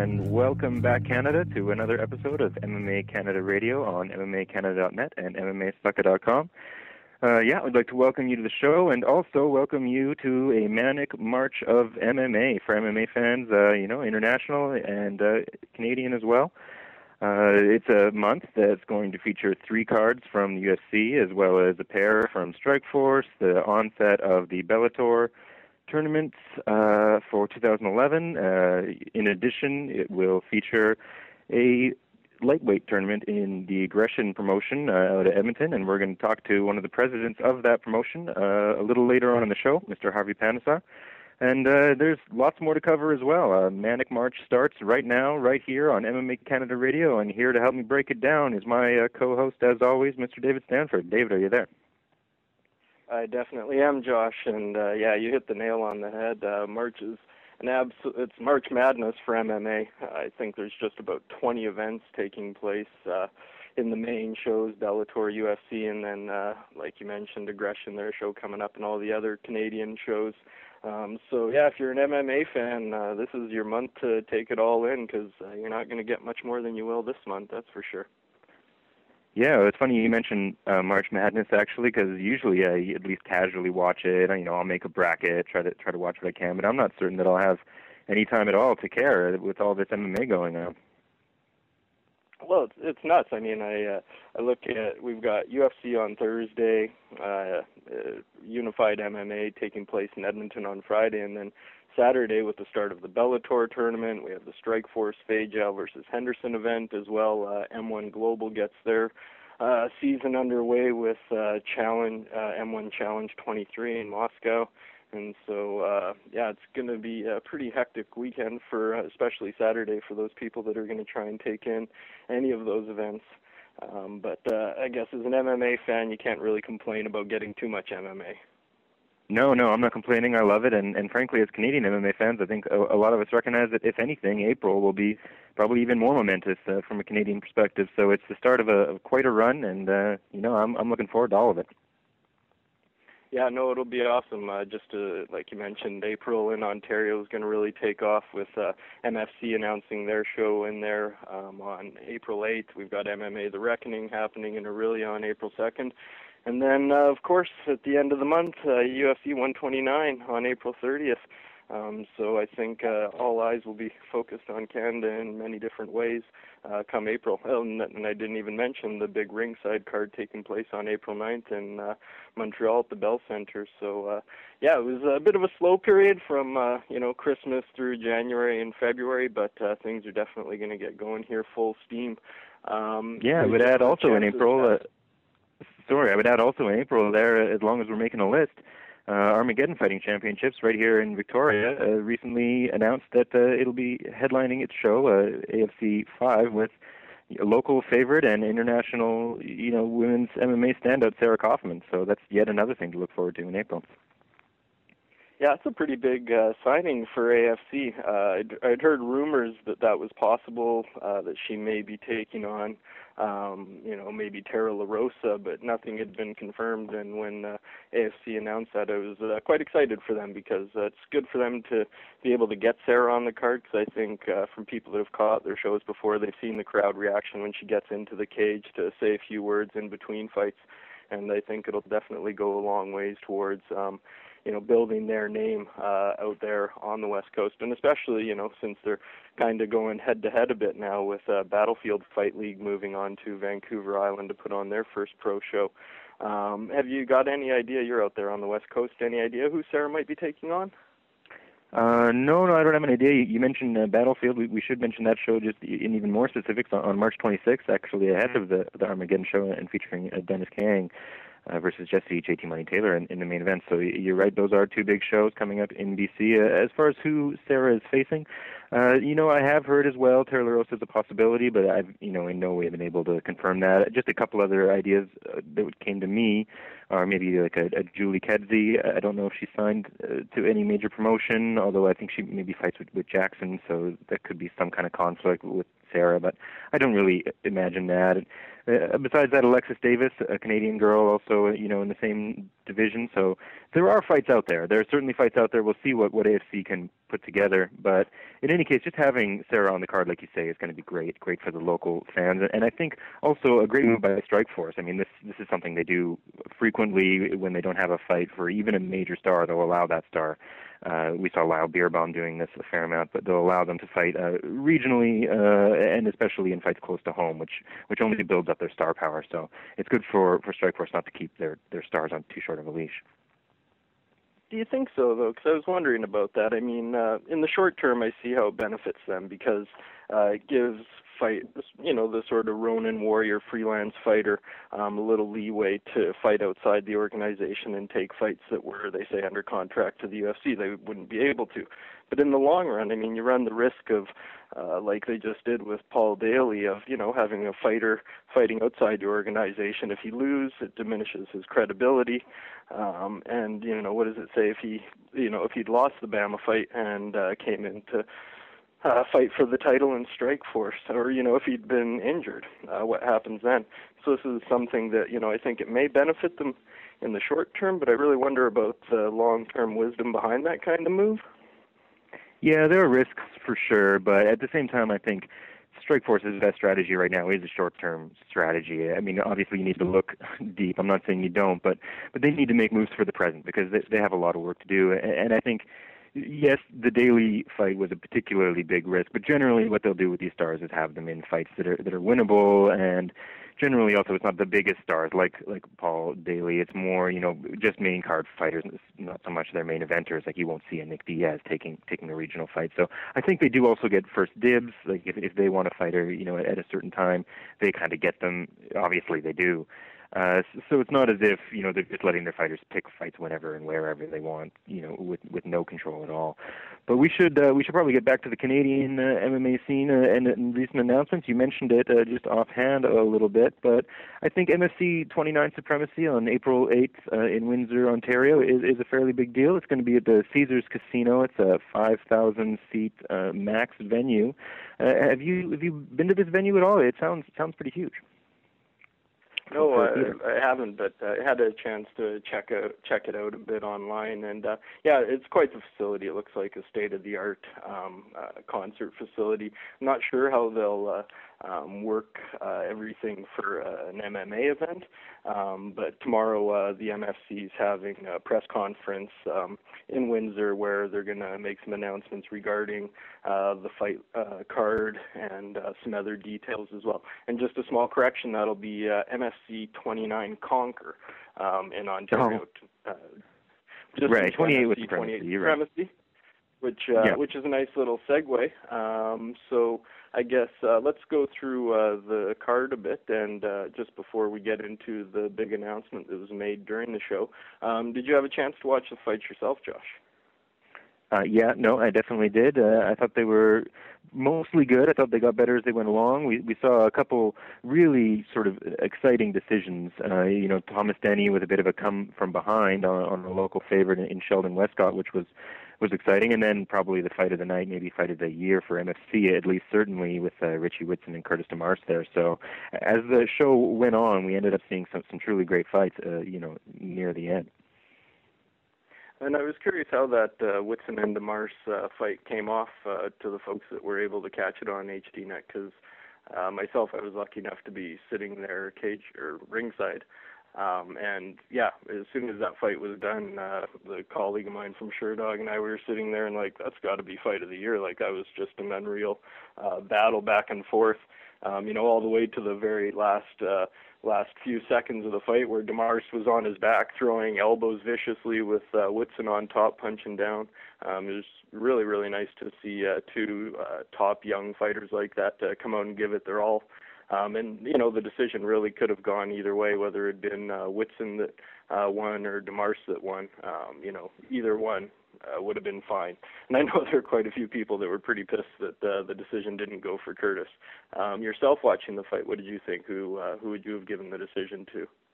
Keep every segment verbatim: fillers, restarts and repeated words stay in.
and welcome back, Canada, to another episode of M M A Canada Radio on M M A Canada dot net and M M A Sucka dot com. Uh, yeah, I'd like to welcome you to the show and also welcome you to a manic march of M M A for M M A fans, uh, you know, international and uh, Canadian as well. Uh, it's a month that's going to feature three cards from the U F C as well as a pair from Strikeforce, the onset of the Bellator tournaments uh, for two thousand eleven. Uh, in addition, it will feature a lightweight tournament in the Aggression promotion uh, out of Edmonton, and we're going to talk to one of the presidents of that promotion uh, a little later on in the show, Mister Harvey Panesar. And uh, there's lots more to cover as well. Uh, Manic March starts right now, right here on M M A Canada Radio, and here to help me break it down is my uh, co-host, as always, Mister David Stanford. David, are you there? I definitely am, Josh, and uh, yeah, you hit the nail on the head. Uh, March is an abs- it's March Madness for M M A. I think there's just about twenty events taking place uh, in the main shows, Bellator, U F C, and then, uh, like you mentioned, Aggression, their show coming up, and all the other Canadian shows. Um, so, yeah, if you're an M M A fan, uh, this is your month to take it all in, because uh, you're not going to get much more than you will this month, that's for sure. Yeah, it's funny you mentioned uh, March Madness, actually, because usually I at least casually watch it. You know, I'll make a bracket, try to try to watch what I can, but I'm not certain that I'll have any time at all to care with all this M M A going on. Well, it's, it's nuts. I mean, I uh, I look at, we've got U F C on Thursday, uh, uh, Unified M M A taking place in Edmonton on Friday, and then Saturday with the start of the Bellator tournament, we have the Strikeforce Fajal versus Henderson event as well. Uh, M one Global gets their uh, season underway with uh, Challenge uh, M one Challenge twenty-three in Moscow. And so, uh, yeah, it's going to be a pretty hectic weekend for, uh, especially Saturday, for those people that are going to try and take in any of those events. Um, but uh, I guess as an M M A fan, you can't really complain about getting too much M M A. No, no, I'm not complaining. I love it. And, and frankly, as Canadian M M A fans, I think a, a lot of us recognize that, if anything, April will be probably even more momentous uh, from a Canadian perspective. So it's the start of, a, of quite a run, and, uh, you know, I'm, I'm looking forward to all of it. Yeah, no, it'll be awesome. Uh, just to, like you mentioned, April in Ontario is going to really take off with uh, M F C announcing their show in there um, on April eighth. We've got M M A The Reckoning happening in Orillia on April second. And then, uh, of course, at the end of the month, uh, U F C one twenty-nine on April thirtieth. Um, so I think uh, all eyes will be focused on Canada in many different ways uh, come April. And, and I didn't even mention the big ringside card taking place on April ninth in uh, Montreal at the Bell Centre. So, uh, yeah, it was a bit of a slow period from, uh, you know, Christmas through January and February, but uh, things are definitely going to get going here full steam. Um, yeah, I would add also in April, uh, sorry, I would add also in April there, as long as we're making a list, Uh, Armageddon Fighting Championships right here in Victoria uh, recently announced that uh, it'll be headlining its show, uh, A F C five, with a local favorite and international, you know, women's M M A standout, Sarah Kaufman. So that's yet another thing to look forward to in April. Yeah, it's a pretty big uh, signing for A F C. Uh, I'd, I'd heard rumors that that was possible, uh, that she may be taking on, um, you know, maybe Tara LaRosa, but nothing had been confirmed. And when uh, A F C announced that, I was uh, quite excited for them, because uh, it's good for them to be able to get Sarah on the card, because I think uh, from people that have caught their shows before, they've seen the crowd reaction when she gets into the cage to say a few words in between fights. And I think it'll definitely go a long ways towards, um, you know, building their name uh, out there on the West Coast, and especially, you know, since they're kind of going head-to-head a bit now with uh, Battlefield Fight League moving on to Vancouver Island to put on their first pro show. Um, have you got any idea, you're out there on the West Coast, any idea who Sarah might be taking on? Uh, no, no, I don't have an idea. You, you mentioned uh, Battlefield. We, we should mention that show just in even more specifics on, on March twenty-sixth, actually ahead of the, the Armageddon show, and featuring uh, Dennis Kang uh, versus Jesse J T Money Taylor in, in the main event. So you're right, those are two big shows coming up in B C. Uh, as far as who Sarah is facing, uh, you know, I have heard as well Tara LaRosa is a possibility, but I've, you know, in no way been able to confirm that. Just a couple other ideas uh, that came to me, or maybe like a, a Julie Kedzie. I don't know if she signed uh, to any major promotion, although I think she maybe fights with, with Jackson, so that could be some kind of conflict with Sarah, but I don't really imagine that. Uh, besides that, Alexis Davis, a Canadian girl, also you know in the same division. So there are fights out there. There are certainly fights out there. We'll see what what A F C can put together. But in any case, just having Sarah on the card, like you say, is going to be great. Great for the local fans, and I think also a great move by Strikeforce. I mean, this this is something they do frequently when they don't have a fight for even a major star. They'll allow that star. Uh, we saw Lyle Beerbaum doing this a fair amount, but they'll allow them to fight uh, regionally uh, and especially in fights close to home, which which only builds up their star power. So it's good for for Strikeforce not to keep their their stars on too short of a leash. Do you think so, though? Because I was wondering about that. I mean, uh, in the short term, I see how it benefits them because uh, it gives fight, you know, the sort of Ronin warrior freelance fighter um, a little leeway to fight outside the organization and take fights that were, they say, under contract to the U F C. They wouldn't be able to. But in the long run, I mean, you run the risk of, uh, like they just did with Paul Daly, of, you know, having a fighter fighting outside your organization. If he loses, it diminishes his credibility. Um, and, you know, what does it say if he, you know, if he'd lost the Bama fight and uh, came in to uh, fight for the title in Strikeforce, or, you know, if he'd been injured, uh, what happens then? So this is something that, you know, I think it may benefit them in the short term, but I really wonder about the long-term wisdom behind that kind of move. Yeah, there are risks for sure, but at the same time, I think Strikeforce's best strategy right now is a short-term strategy. I mean, obviously you need to look deep. I'm not saying you don't, but but they need to make moves for the present because they, they have a lot of work to do. And, and I think, yes, the Daly fight was a particularly big risk, but generally what they'll do with these stars is have them in fights that are that are winnable, and generally also it's not the biggest stars like like Paul Daly. It's more, you know, just main card fighters, not so much their main eventers. Like you won't see a Nick Diaz taking taking the regional fight. So I think they do also get first dibs. Like if if they want a fighter, you know, at, at a certain time, they kind of get them. Obviously they do. Uh, so it's not as if, you know, they're just letting their fighters pick fights whenever and wherever they want, you know, with with no control at all. But we should uh, we should probably get back to the Canadian uh, M M A scene uh, and, and recent announcements. You mentioned it uh, just offhand a little bit, but I think M F C twenty-nine Supremacy on April eighth uh, in Windsor, Ontario is, is a fairly big deal. It's going to be at the Caesars Casino. It's a five thousand seat uh, max venue. Uh, have you have you been to this venue at all? It sounds sounds pretty huge. No, I, I haven't, but I had a chance to check out check it out a bit online, and uh, yeah, it's quite the facility. It looks like a state-of-the-art um, uh, concert facility. I'm not sure how they'll uh, um, work uh, everything for uh, an M M A event, um, but tomorrow uh, the M F C is having a press conference um, in Windsor where they're going to make some announcements regarding uh, the fight uh, card and uh, some other details as well. And just a small correction, that'll be uh, M F C twenty-nine Conquer um, in Ontario. Oh. Uh, just right, twenty-eight with twenty-eight Supremacy, Supremacy, right. which uh, yeah. which is a nice little segue. Um, so I guess uh, let's go through uh, the card a bit, and uh, just before we get into the big announcement that was made during the show, um, did you have a chance to watch the fight yourself, Josh? Uh, yeah, no, I definitely did. Uh, I thought they were mostly good. I thought they got better as they went along. We we saw a couple really sort of exciting decisions. Uh, you know, Thomas Denny with a bit of a come from behind on, on a local favorite in Sheldon Westcott, which was was exciting. And then probably the fight of the night, maybe fight of the year for M F C, at least certainly with uh, Richie Whitson and Curtis DeMars there. So as the show went on, we ended up seeing some some truly great fights. Uh, you know, near the end. And I was curious how that uh, Whitson and DeMars uh, fight came off uh, to the folks that were able to catch it on H D Net, because uh, myself, I was lucky enough to be sitting there cage or ringside. Um, and yeah, as soon as that fight was done, uh, the colleague of mine from Sherdog and I, we were sitting there and like, that's got to be fight of the year. Like that was just an unreal uh, battle back and forth, um, you know, all the way to the very last uh, last few seconds of the fight where DeMars was on his back throwing elbows viciously with uh, Whitson on top punching down. Um, it was really, really nice to see uh, two uh, top young fighters like that uh, come out and give it their all. Um, and, you know, the decision really could have gone either way, whether it had been uh, Whitson that uh, won or DeMars that won. Um, you know, either one uh, would have been fine. And I know there are quite a few people that were pretty pissed that uh, the decision didn't go for Curtis. Um, yourself watching the fight, what did you think? Who uh, who would you have given the decision to?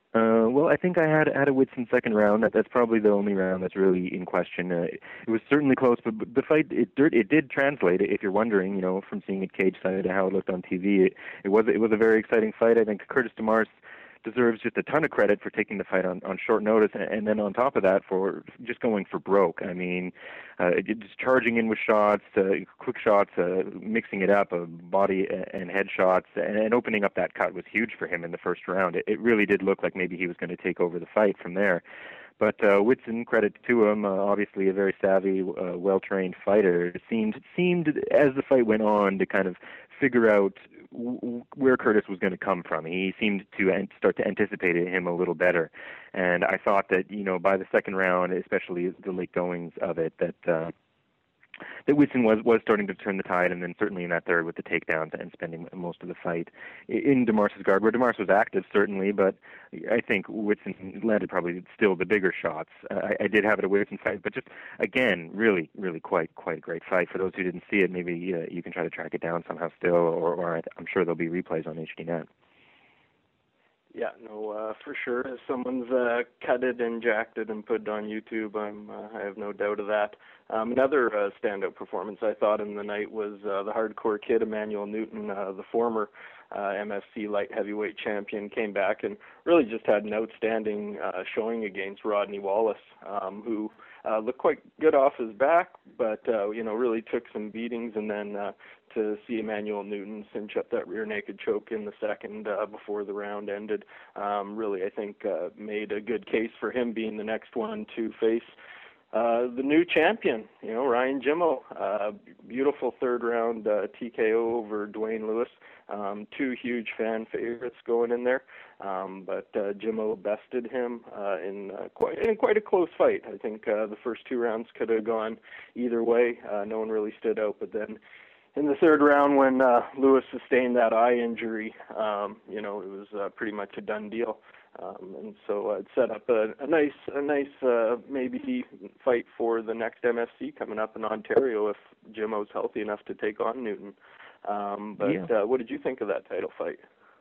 Uh, well, I think I had had a Whitson second round. That that's probably the only round that's really in question. Uh, it was certainly close, but, but the fight it did it did translate. If you're wondering, you know, from seeing it cage side to how it looked on T V, it, it was it was a very exciting fight. I think Curtis DeMars deserves just a ton of credit for taking the fight on, on short notice, and, and then on top of that for just going for broke. I mean, uh, just charging in with shots, uh, quick shots, uh, mixing it up, uh, body and head shots, and, and opening up that cut was huge for him in the first round. It, it really did look like maybe he was going to take over the fight from there. But uh, Whitson, credit to him, uh, obviously a very savvy, uh, well-trained fighter, seemed seemed as the fight went on to kind of figure out w- where Curtis was going to come from. He seemed to an- start to anticipate him a little better, and I thought that, you know, by the second round, especially the late goings of it, that uh, that Whitson was, was starting to turn the tide, and then certainly in that third with the takedowns and spending most of the fight in DeMars's guard, where DeMars was active, certainly, but I think Whitson landed probably still the bigger shots. Uh, I, I did have it a Whitson fight, but just, again, really, really quite quite a great fight. For those who didn't see it, maybe uh, you can try to track it down somehow still, or, or I'm sure there'll be replays on H D net. Yeah, no, uh, for sure. If someone's uh, cut it and jacked it and put it on YouTube, I'm, uh, I have no doubt of that. Um, another uh, standout performance I thought in the night was uh, the hardcore kid, Emmanuel Newton, uh, the former uh, M F C light heavyweight champion, came back and really just had an outstanding uh, showing against Rodney Wallace, um, who uh, looked quite good off his back, but, uh, you know, really took some beatings, and then uh, to see Emmanuel Newton cinch up that rear naked choke in the second uh, before the round ended, um, really, I think, uh, made a good case for him being the next one to face uh, the new champion, you know, Ryan Jimmo. Uh, beautiful third round uh, T K O over Dwayne Lewis. Um, two huge fan favorites going in there, um, but uh, Jimmo bested him uh, in, uh, quite, in quite a close fight. I think uh, the first two rounds could have gone either way. Uh, no one really stood out, but then in the third round, when uh, Lewis sustained that eye injury, um, you know, it was uh, pretty much a done deal. Um, and so uh, it set up a, a nice, a nice uh, maybe fight for the next M F C coming up in Ontario if Jimmo's healthy enough to take on Newton. Um, but Yeah. uh, what did you think of that title fight?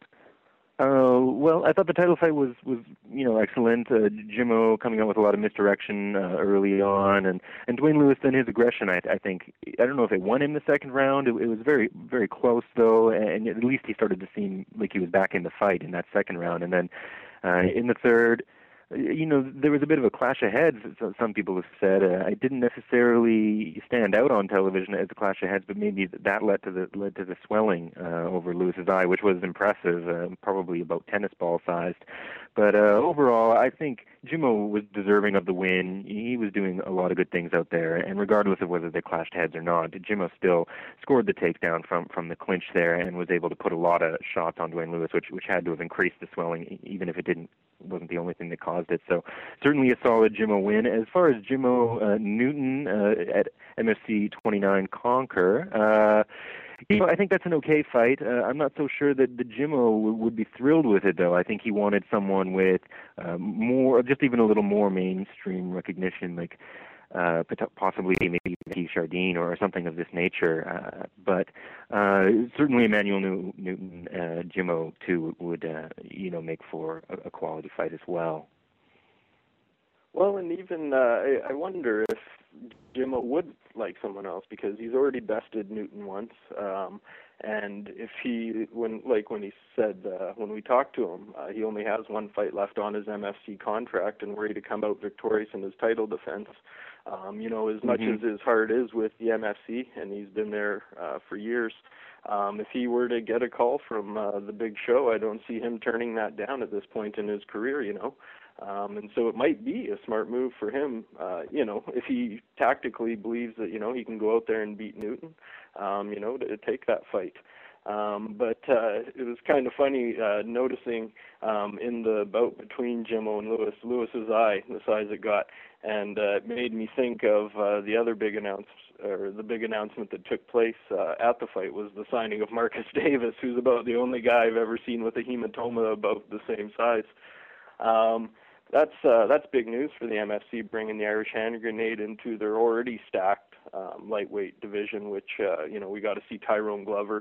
Uh, well, I thought the title fight was, was you know, excellent. Uh, Jimmo coming out with a lot of misdirection uh, early on, and, and Dwayne Lewis, then his aggression, I, I think, I don't know if it won him the second round. It, it was very, very close, though, and at least he started to seem like he was back in the fight in that second round. And then uh, in the third, you know, there was a bit of a clash of heads, some people have said. Uh, it didn't necessarily stand out on television as a clash of heads, but maybe that led to the led to the swelling uh, over Lewis's eye, which was impressive, uh, probably about tennis ball sized. But uh, overall, I think Jimmo was deserving of the win. He was doing a lot of good things out there, and regardless of whether they clashed heads or not, Jimmo still scored the takedown from, from the clinch there and was able to put a lot of shots on Dwayne Lewis, which which had to have increased the swelling, even if it didn't wasn't the only thing that caused it. So certainly a solid Jimmo win. As far as Jimmo uh, Newton uh, at M F C twenty-nine Conquer, uh, you know, I think that's an okay fight. Uh, I'm not so sure that the Jimmo w- would be thrilled with it, though. I think he wanted someone with uh, more, just even a little more mainstream recognition, like uh, possibly maybe Keith Chardine or something of this nature. Uh, but uh, certainly Emmanuel New- Newton, uh, Jimmo, too, would, uh, you know, make for a, a quality fight as well. Well, and even uh, I, I wonder if Jimmo would like someone else, because he's already bested Newton once, um, and if he, when like when he said uh, when we talked to him, uh, he only has one fight left on his M F C contract, and were he to come out victorious in his title defense, um, you know, as much Mm-hmm. as his heart is with the M F C, and he's been there uh, for years. Um, if he were to get a call from uh, the big show, I don't see him turning that down at this point in his career, you know. Um, and so it might be a smart move for him, uh, you know, if he tactically believes that, you know, he can go out there and beat Newton, um, you know, to, to take that fight. Um, but uh, it was kind of funny uh, noticing um, in the bout between Jimmo and Lewis, Lewis's eye, the size it got, and uh, it made me think of uh, the other big announce or the big announcement that took place uh, at the fight was the signing of Marcus Davis, who's about the only guy I've ever seen with a hematoma about the same size. Um, That's uh, that's big news for the M F C, bringing the Irish Hand Grenade into their already stacked um, lightweight division, which, uh, you know, we got to see Tyrone Glover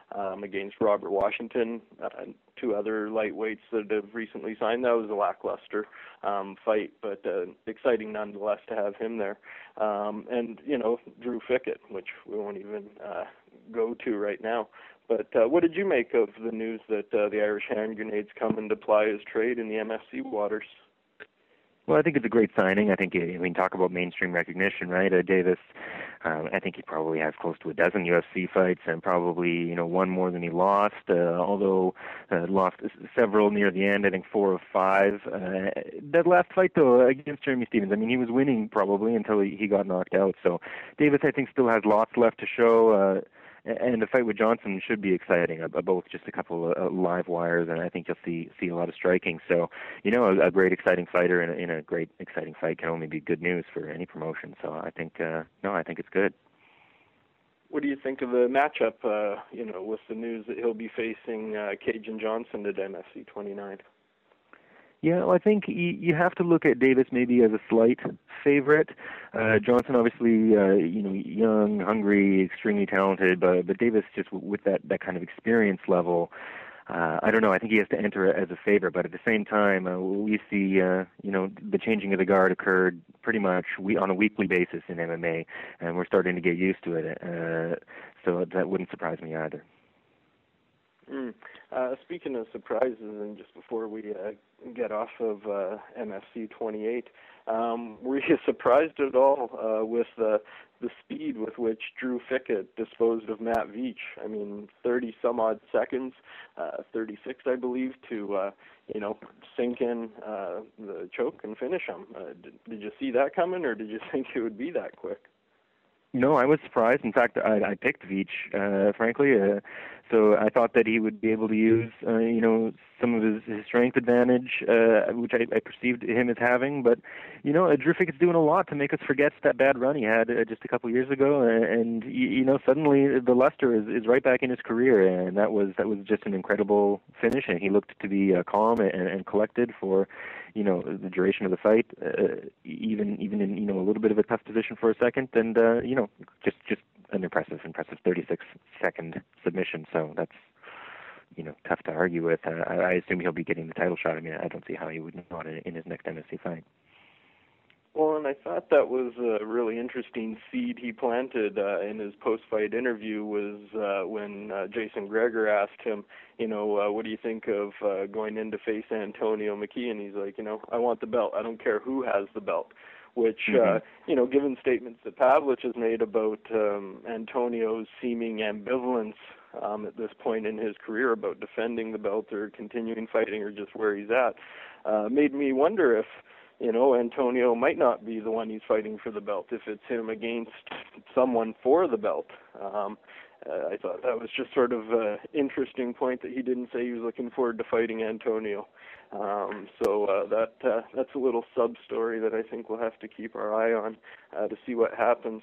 um, against Robert Washington, uh, and two other lightweights that have recently signed. That was a lackluster um, fight, but uh, exciting nonetheless to have him there. Um, and, you know, Drew Fickett, which we won't even uh, go to right now. But uh, what did you make of the news that uh, the Irish Hand Grenades come and apply his trade in the M F C waters? Well, I think it's a great signing. I think, I mean, talk about mainstream recognition, right? Uh, Davis, um, I think he probably has close to a dozen U F C fights and probably, you know, one more than he lost, uh, although uh, lost several near the end, I think four of five. Uh, that last fight, though, against Jeremy Stephens, I mean, he was winning probably until he, he got knocked out. So Davis, I think, still has lots left to show. Uh, And the fight with Johnson should be exciting. Uh, both just a couple of uh, live wires, and I think you'll see see a lot of striking. So, you know, a, a great, exciting fighter in a, in a great, exciting fight can only be good news for any promotion. So I think, uh, no, I think it's good. What do you think of the matchup, uh, you know, with the news that he'll be facing uh, Cajun Johnson at M F C twenty-nine? Yeah, well, I think you, you have to look at Davis maybe as a slight favorite. Uh, Johnson, obviously, uh, you know, young, hungry, extremely talented, but but Davis just with that that kind of experience level. Uh, I don't know. I think he has to enter as a favorite, but at the same time, uh, we see, uh, you know, the changing of the guard occurred pretty much we, on a weekly basis in M M A, and we're starting to get used to it. Uh, so that wouldn't surprise me either. Mm. Uh, speaking of surprises, and just before we uh, get off of uh, M F C twenty-eight, um, were you surprised at all uh, with uh, the speed with which Drew Fickett disposed of Matt Veach? I mean, thirty some odd seconds, uh, thirty-six, I believe, to uh, you know sink in uh, the choke and finish him. Uh, did, did you see that coming, or did you think it would be that quick? No, I was surprised. In fact, I, I picked Veach, uh, frankly. Uh, so I thought that he would be able to use, uh, you know, some of his, his strength advantage, uh, which I, I perceived him as having. But, you know, uh, Drew Fickett's doing a lot to make us forget that bad run he had uh, just a couple of years ago. And, and you, you know, suddenly the luster is, is right back in his career. And that was that was just an incredible finish. And he looked to be uh, calm and, and collected for, you know, the duration of the fight, uh, even even in, you know, a little bit of a tough position for a second. And, uh, you know, just, just an impressive, impressive thirty-six second submission. So that's, you know, tough to argue with. Uh, I, I assume he'll be getting the title shot. I mean, I don't see how he would not in, in his next M F C fight. Well, and I thought that was a really interesting seed he planted uh, in his post-fight interview was uh, when uh, Jason Gregor asked him, you know, uh, what do you think of uh, going in to face Antonio McKee? And he's like, you know, I want the belt. I don't care who has the belt. Which, mm-hmm. uh, you know, given statements that Pavlich has made about um, Antonio's seeming ambivalence um, at this point in his career about defending the belt or continuing fighting or just where he's at, uh, made me wonder if, you know, Antonio might not be the one he's fighting for the belt, if it's him against someone for the belt. Um, uh, I thought that was just sort of an interesting point that he didn't say he was looking forward to fighting Antonio. Um, so uh, that uh, that's a little sub-story that I think we'll have to keep our eye on uh, to see what happens.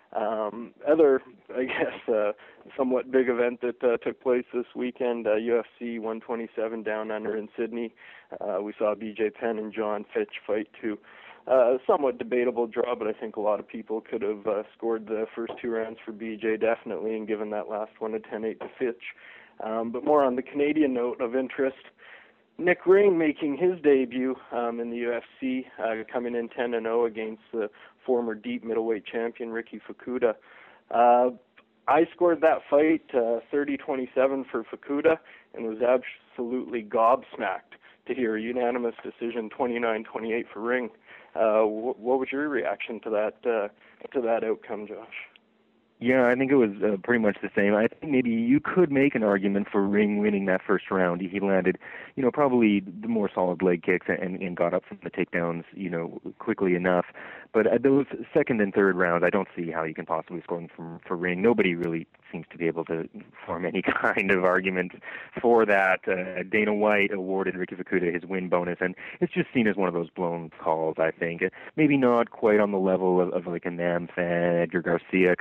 Um, other, I guess, uh, somewhat big event that uh, took place this weekend, uh, U F C one twenty-seven Down Under in Sydney. Uh, we saw B J Penn and John Fitch fight to uh, a somewhat debatable draw, but I think a lot of people could have uh, scored the first two rounds for B J definitely, and given that last one a ten eight to Fitch. Um, but more on the Canadian note of interest, Nick Ring making his debut um, in the U F C, uh, coming in ten and oh against the former deep middleweight champion Ricky Fukuda. Uh, I scored that fight uh, thirty twenty-seven for Fukuda and was absolutely gobsmacked to hear a unanimous decision twenty-nine twenty-eight for Ring. Uh, wh- what was your reaction to that uh, to that outcome, Josh? Yeah, I think it was uh, pretty much the same. I think maybe you could make an argument for Ring winning that first round. He landed, you know, probably the more solid leg kicks and, and got up from the takedowns, you know, quickly enough. But uh, those second and third rounds, I don't see how you can possibly score them for, for Ring. Nobody really seems to be able to form any kind of argument for that. Uh, Dana White awarded Ricky Fukuda his win bonus, and it's just seen as one of those blown calls, I think. Maybe not quite on the level of, of like a Nam Fan, Edgar Garcia kind of a blown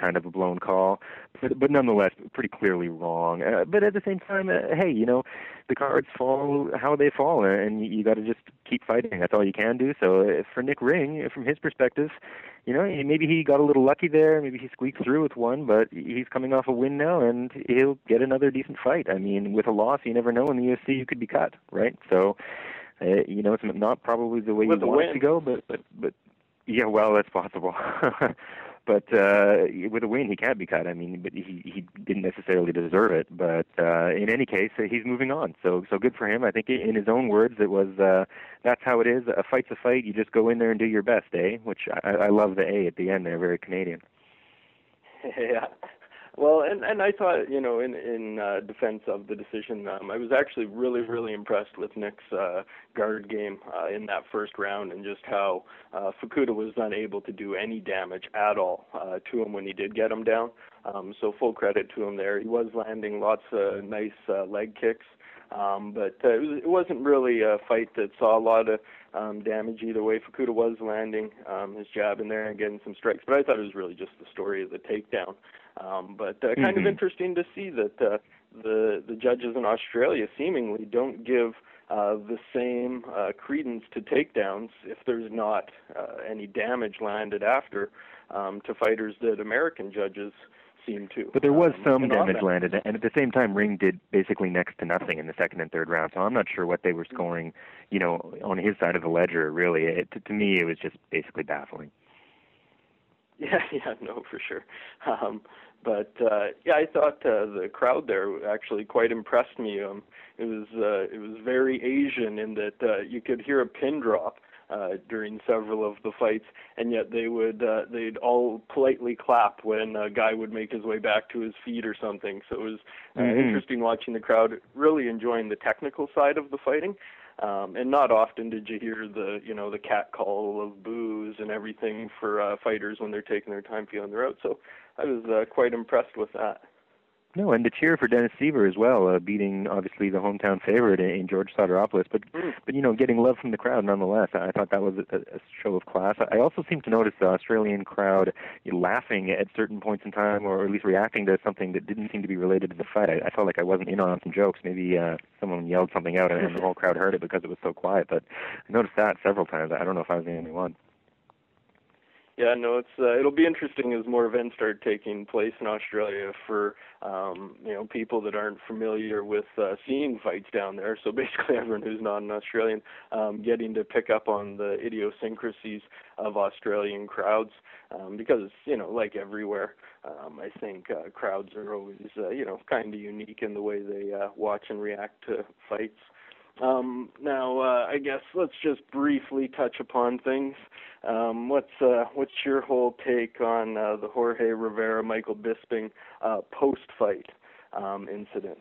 own call, but, but nonetheless, pretty clearly wrong. Uh, but at the same time, uh, hey, you know, the cards fall how they fall, and you, you got to just keep fighting. That's all you can do. So uh, for Nick Ring, from his perspective, you know, maybe he got a little lucky there. Maybe he squeaked through with one, but he's coming off a win now, and he'll get another decent fight. I mean, with a loss, you never know. In the U F C, you could be cut, right? So, uh, you know, it's not probably the way with you want it to go, but, but, but yeah, well, that's possible. But uh, with a win, he can't be cut. I mean, but he he didn't necessarily deserve it. But uh, in any case, uh, he's moving on. So so good for him. I think in his own words, it was uh, that's how it is. A fight's a fight. You just go in there and do your best, eh? Which I, I love the A at the end there. Very Canadian. Yeah. Well, and and I thought, you know, in in uh, defense of the decision, um, I was actually really really impressed with Nick's uh, guard game uh, in that first round, and just how uh, Fukuda was unable to do any damage at all uh, to him when he did get him down. Um, so full credit to him there. He was landing lots of nice uh, leg kicks, um, but uh, it, was, it wasn't really a fight that saw a lot of um, damage either way. Fukuda was landing um, his jab in there and getting some strikes, but I thought it was really just the story of the takedown. Um, but uh, kind mm-hmm. of interesting to see that uh, the the judges in Australia seemingly don't give uh, the same uh, credence to takedowns if there's not uh, any damage landed after um, to fighters that American judges seem to. But there was um, some damage offense. landed, and at the same time, Ring did basically next to nothing in the second and third round. So I'm not sure what they were scoring, you know, on his side of the ledger. Really, it, to, to me, it was just basically baffling. Yeah, yeah, no, for sure. Um, but uh, yeah, I thought uh, the crowd there actually quite impressed me. Um, it was uh, it was very Asian in that uh, you could hear a pin drop uh, during several of the fights, and yet they would uh, they'd all politely clap when a guy would make his way back to his feet or something. So it was uh, mm-hmm. interesting watching the crowd really enjoying the technical side of the fighting. Um, and not often did you hear the, you know, the cat call of boos and everything for uh, fighters when they're taking their time feeling their out. So I was uh, quite impressed with that. No, and the cheer for Dennis Siver as well, uh, beating obviously the hometown favorite in George Soteropoulos, but mm. but you know, getting love from the crowd nonetheless. I thought that was a, a show of class. I also seem to notice the Australian crowd laughing at certain points in time, or at least reacting to something that didn't seem to be related to the fight. I, I felt like I wasn't in on some jokes. Maybe uh, someone yelled something out, and, and the whole crowd heard it because it was so quiet. But I noticed that several times. I don't know if I was the only one. Yeah, no, it's uh, it'll be interesting as more events start taking place in Australia for um, you know people that aren't familiar with uh, seeing fights down there. So basically, everyone who's not an Australian um, getting to pick up on the idiosyncrasies of Australian crowds, um, because you know, like everywhere, um, I think uh, crowds are always uh, you know kind of unique in the way they uh, watch and react to fights. Um, now, uh, I guess let's just briefly touch upon things. Um, what's uh, what's your whole take on uh, the Jorge Rivera Michael Bisping uh, post-fight um, incident?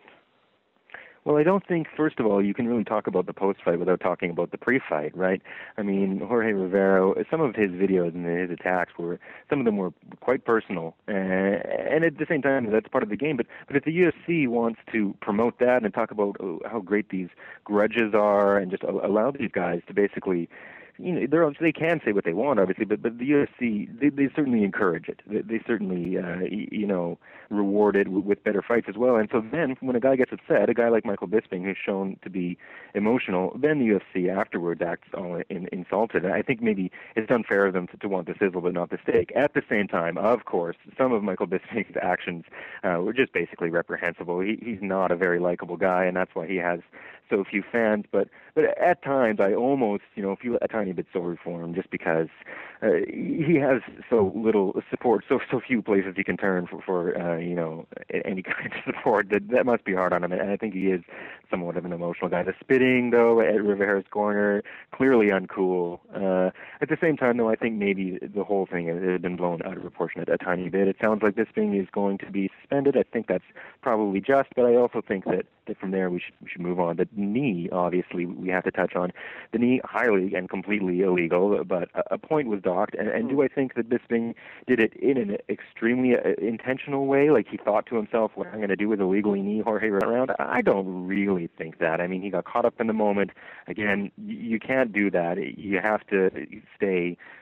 Well, I don't think, first of all, you can really talk about the post-fight without talking about the pre-fight, right? I mean, Jorge Rivera, some of his videos and his attacks were, some of them were quite personal. Uh, and at the same time, that's part of the game. But, but if the U F C wants to promote that and talk about oh, how great these grudges are and just allow these guys to basically, you know, they're, they can say what they want, obviously, but, but the U F C, they, they certainly encourage it. They, they certainly, uh, you know, reward it with better fights as well. And so then when a guy gets upset, a guy like Michael Bisping, who's shown to be emotional, then the U F C afterwards acts all in, insulted. And I think maybe it's unfair of them to, to want the sizzle but not the steak. At the same time, of course, some of Michael Bisping's actions uh, were just basically reprehensible. He, he's not a very likable guy, and that's why he has so few fans. But but at times, I almost, you know, feel a tiny bit sorry for him, just because uh, he has so little support, so so few places he can turn for, for uh, you know, any kind of support. That that must be hard on him, and I think he is somewhat of an emotional guy. The spitting, though, at Rivera's corner, clearly uncool. Uh, at the same time, though, I think maybe the whole thing has been blown out of proportion a, a tiny bit. It sounds like Bisping is going to be suspended. I think that's probably just, but I also think that, that from there we should we should move on. The knee, obviously, we have to touch on. The knee, highly and completely illegal, but a, a point was docked. And, and do I think that Bisping did it in an extremely uh, intentional way, like he thought to himself, what I'm going to do with illegally knee Jorge around? I don't really think that. I mean, he got caught up in the moment. Again, you, you can't do that. You have to stay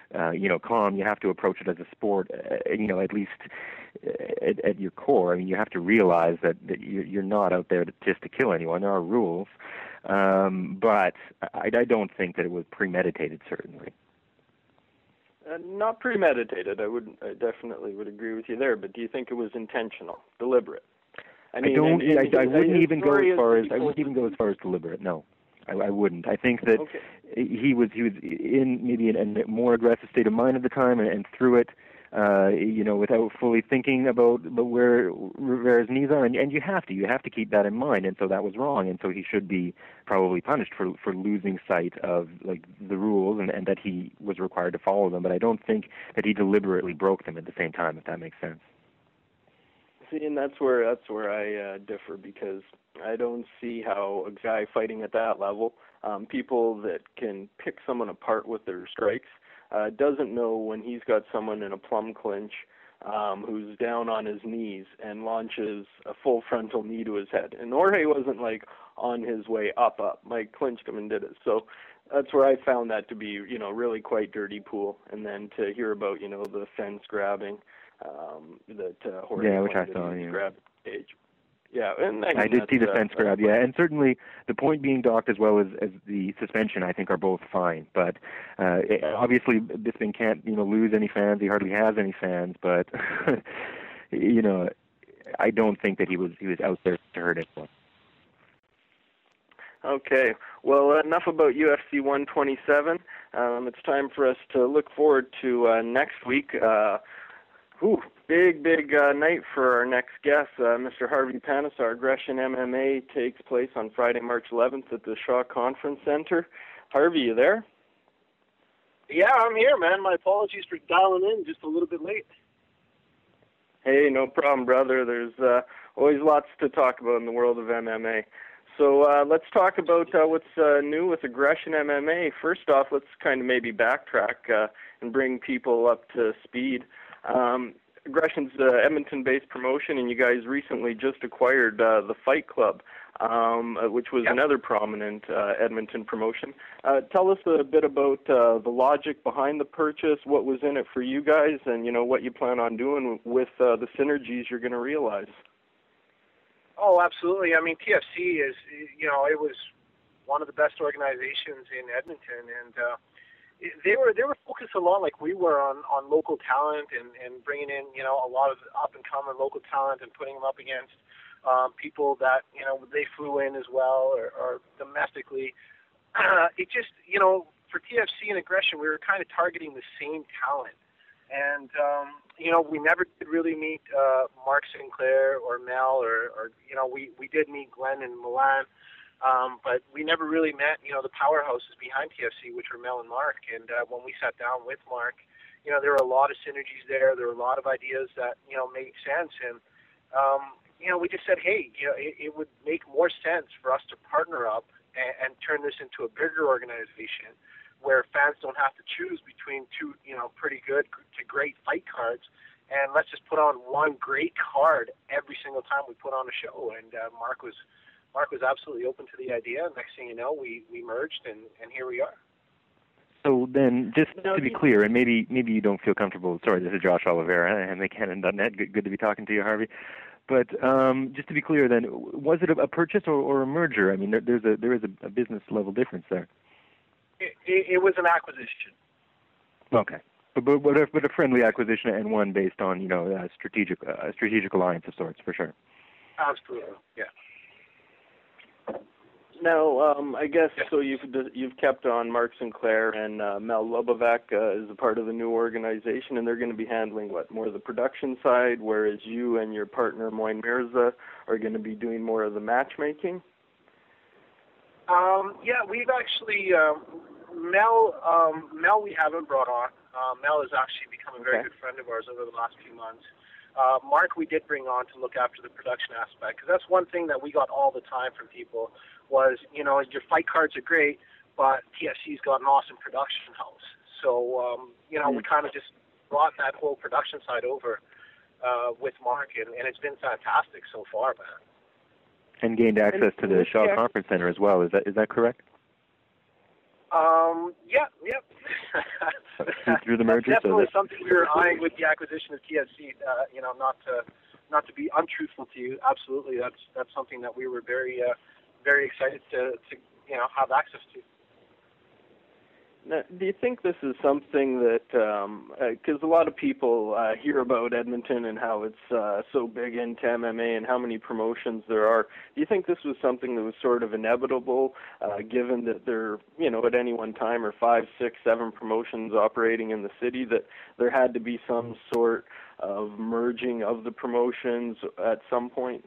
uh, you know, calm. You have to approach it as a sport, uh, you know, at least at, at your core. I mean, you have to realize that, that you're, you're not out there to, just to kill anyone. There are rules. Um, but I, I don't think that it was premeditated, certainly. Uh, not premeditated. I would, I definitely would agree with you there. But do you think it was intentional, deliberate? I, mean, I don't. And, and I, I wouldn't even go as far as I wouldn't even go as far as deliberate. No, I, I wouldn't. I think that okay. he was he was in maybe in a more aggressive state of mind at the time, and, and threw it, uh, you know, without fully thinking about, about where Rivera's knees are. And, and you have to, you have to keep that in mind. And so that was wrong. And so he should be probably punished for for losing sight of like the rules and, and that he was required to follow them. But I don't think that he deliberately broke them at the same time, if that makes sense. See, and that's where that's where I uh, differ, because I don't see how a guy fighting at that level, um, people that can pick someone apart with their strikes, uh, doesn't know when he's got someone in a plum clinch um, who's down on his knees and launches a full frontal knee to his head. And Jorge wasn't like on his way up, up. Mike clinched him and did it. So that's where I found that to be, you know, really quite dirty pool. And then to hear about, you know, the fence grabbing. Um, that uh, Jorge yeah, which I saw. Yeah. Grab age. Yeah, and I, I did see the uh, fence grab. Yeah, and certainly the point being docked as well as, as the suspension, I think, are both fine. But uh, it, obviously, Bisping can't, you know, lose any fans. He hardly has any fans. But you know, I don't think that he was he was out there to hurt anyone. Okay. Well, enough about U F C one twenty-seven. Um, it's time for us to look forward to uh, next week. Uh, Ooh, big, big uh, night for our next guest, uh, Mister Harvey Panesar. Aggression M M A takes place on Friday, March eleventh at the Shaw Conference Center. Harvey, you there? Yeah, I'm here, man. My apologies for dialing in just a little bit late. Hey, no problem, brother. There's uh, always lots to talk about in the world of M M A. So uh, let's talk about uh, what's uh, new with Aggression M M A. First off, let's kind of maybe backtrack uh, and bring people up to speed. Um, Aggression's uh, Edmonton-based promotion, and you guys recently just acquired uh, the Fight Club, um, uh, which was yep. another prominent uh, Edmonton promotion. Uh, tell us a bit about uh, the logic behind the purchase, what was in it for you guys, and you know what you plan on doing with uh, the synergies you're going to realize. Oh, absolutely. I mean, T F C is, you know, it was one of the best organizations in Edmonton, and uh, They were they were focused a lot like we were on, on local talent and, and bringing in, you know, a lot of up-and-coming local talent and putting them up against um, people that, you know, they flew in as well or, or domestically. Uh, it just, you know, for T F C and Aggression, we were kind of targeting the same talent. And, um, you know, we never did really meet uh, Mark Sinclair or Mel or, or, you know, we, we did meet Glenn and Milan. Um, but we never really met, you know, the powerhouses behind T F C, which were Mel and Mark. And uh, when we sat down with Mark, you know, there were a lot of synergies there. There were a lot of ideas that, you know, made sense. And, um, you know, we just said, hey, you know, it, it would make more sense for us to partner up and, and turn this into a bigger organization where fans don't have to choose between two, you know, pretty good to great fight cards. And let's just put on one great card every single time we put on a show. And uh, Mark was... Mark was absolutely open to the idea. Next thing you know, we, we merged, and, and here we are. So then, just to be clear, and maybe maybe you don't feel comfortable. Sorry, this is Josh Oliveira, M M A Canada dot net. Good, good to be talking to you, Harvey. But um, just to be clear, then, was it a, a purchase or, or a merger? I mean, there, there's a there is a, a business level difference there. It, it, it was an acquisition. Okay, but but but a, but a friendly acquisition and one based on, you know, a strategic a strategic alliance of sorts, for sure. Absolutely, yeah. Now, um, I guess, yeah. so you've you've kept on Mark Sinclair and uh, Mel Lobovac uh, as a part of the new organization, and they're going to be handling, what, more of the production side, whereas you and your partner, Moin Mirza, are going to be doing more of the matchmaking? Um, yeah, we've actually, um, Mel, um, Mel we haven't brought on. Uh, Mel has actually become a very okay. good friend of ours over the last few months. Uh, Mark we did bring on to look after the production aspect, because that's one thing that we got all the time from people was, you know, your fight cards are great, but T F C's got an awesome production house. So, um, you know, mm-hmm. we kind of just brought that whole production side over uh, with Mark, and, and it's been fantastic so far, man. And gained access and, to the Shaw yeah. Conference Center as well. Is that is that correct? Um, yeah, yeah. Through the merger, That's definitely so that... something we were eyeing with the acquisition of T F C. Uh, you know, not to not to be untruthful to you. Absolutely, that's that's something that we were very uh, very excited to, to you know have access to. Now, do you think this is something that, because um, uh, a lot of people uh, hear about Edmonton and how it's uh, so big into M M A and how many promotions there are, do you think this was something that was sort of inevitable, uh, given that there, you know, at any one time are five, six, seven promotions operating in the city, that there had to be some sort of merging of the promotions at some point?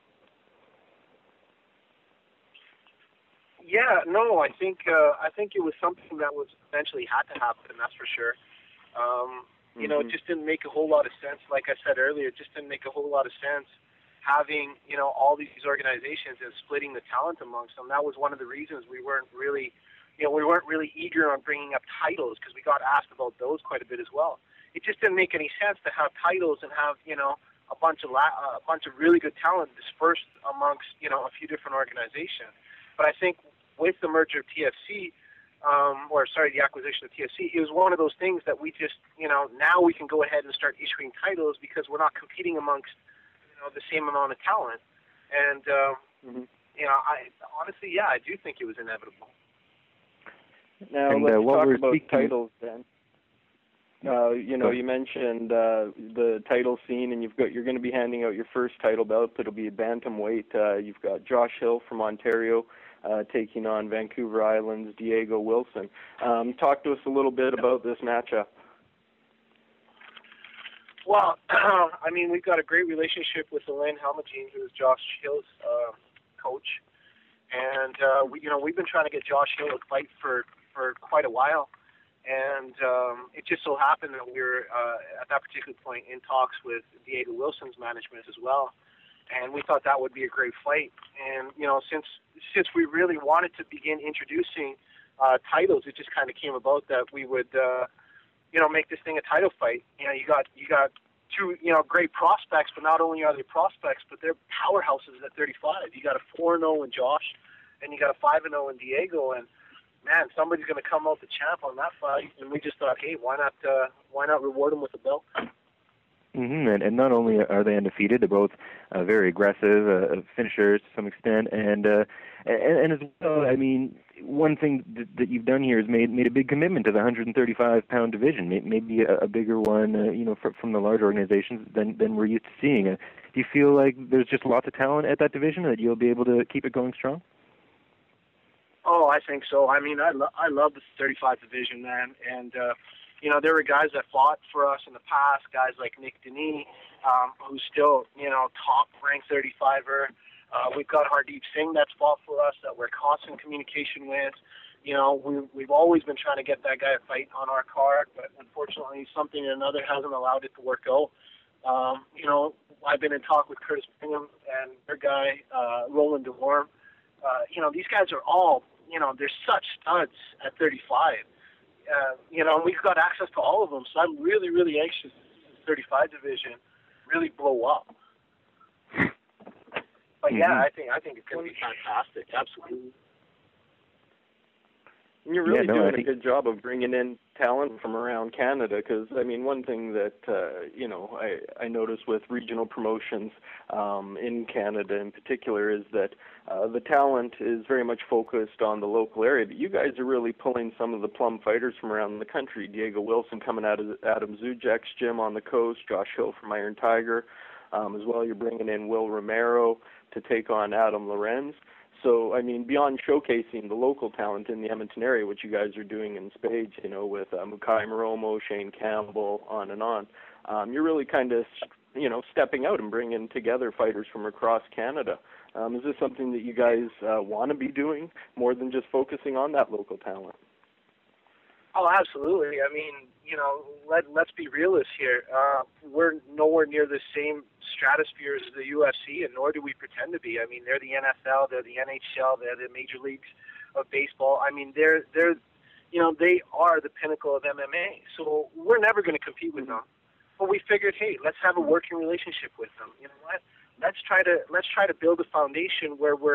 Yeah, no, I think uh, I think it was something that was eventually had to happen. That's for sure. Um, you mm-hmm. know, it just didn't make a whole lot of sense. Like I said earlier, it just didn't make a whole lot of sense having you know all these organizations and splitting the talent amongst them. That was one of the reasons we weren't really, you know, we weren't really eager on bringing up titles, because we got asked about those quite a bit as well. It just didn't make any sense to have titles and have you know a bunch of la- a bunch of really good talent dispersed amongst you know a few different organizations. But I think with the merger of T F C, um, or sorry, the acquisition of T F C, it was one of those things that we just, you know, now we can go ahead and start issuing titles because we're not competing amongst, you know, the same amount of talent. And, um, mm-hmm. you know, I honestly, yeah, I do think it was inevitable. Now, and, let's uh, talk about speaking... titles then. Uh, you know, you mentioned uh, the title scene, and you've got you're going to be handing out your first title belt. It'll be a bantamweight. Uh, you've got Josh Hill from Ontario uh, taking on Vancouver Island's Diego Wilson. Um, talk to us a little bit about this matchup. Well, I mean, we've got a great relationship with Alain Helmagine, who is Josh Hill's uh, coach, and uh, we, you know, we've been trying to get Josh Hill to fight for for quite a while. And um, it just so happened that we were, uh, at that particular point, in talks with Diego Wilson's management as well. And we thought that would be a great fight. And, you know, since since we really wanted to begin introducing uh, titles, it just kind of came about that we would, uh, you know, make this thing a title fight. You know, you got you got two, you know, great prospects, but not only are they prospects, but they're powerhouses at thirty-five. You got a four and oh in Josh, and you got a five and oh in Diego. And man, somebody's going to come out the champ on that fight, and we just thought, hey, why not? Uh, why not reward him with a belt? Mm-hmm. And, and not only are they undefeated, they're both uh, very aggressive uh, finishers to some extent, and, uh, and and as well, I mean, one thing that, that you've done here is made made a big commitment to the one thirty-five pound division, maybe a, a bigger one, uh, you know, for, from the large organizations than than we're used to seeing. Uh, do you feel like there's just lots of talent at that division, that you'll be able to keep it going strong? Oh, I think so. I mean, I, lo- I love the thirty-five division, man. And, uh, you know, there were guys that fought for us in the past, guys like Nick Denis, um, who's still, you know, top-ranked thirty-fiver. Uh, we've got Hardeep Singh that's fought for us, that we're constant communication with. You know, we, we've always been trying to get that guy a fight on our card, but unfortunately something or another hasn't allowed it to work out. Um, you know, I've been in talk with Curtis Bingham and their guy, uh, Roland DeWorm. Uh, you know, these guys are all, you know, they're such studs at thirty-five. Uh, you know, we've got access to all of them, so I'm really, really anxious to see the thirty-five division really blow up. But yeah, mm-hmm. I think I think it's going to be fantastic. Absolutely. And you're really yeah, no, doing think... a good job of bringing in talent from around Canada, because, I mean, one thing that, uh, you know, I, I notice with regional promotions um, in Canada in particular is that uh, the talent is very much focused on the local area, but you guys are really pulling some of the plum fighters from around the country. Diego Wilson coming out of Adam Zujek's gym on the coast, Josh Hill from Iron Tiger. Um, as well, you're bringing in Will Romero to take on Adam Lorenz. So, I mean, beyond showcasing the local talent in the Edmonton area, which you guys are doing in spades, you know, with uh, Mukai Moromo, Shane Campbell, on and on, um, you're really kind of, you know, stepping out and bringing together fighters from across Canada. Um, is this something that you guys uh, want to be doing more than just focusing on that local talent? Oh, absolutely. I mean, you know, let, let's be realists here. Uh, we're nowhere near the same stratosphere as the U F C, and nor do we pretend to be. I mean, they're the N F L, they're the N H L, they're the major leagues of baseball. I mean, they're, they're, you know, they are the pinnacle of M M A. So we're never going to compete with them. But we figured, hey, let's have a working relationship with them. You know what? Let's try to let's try to build a foundation where we're,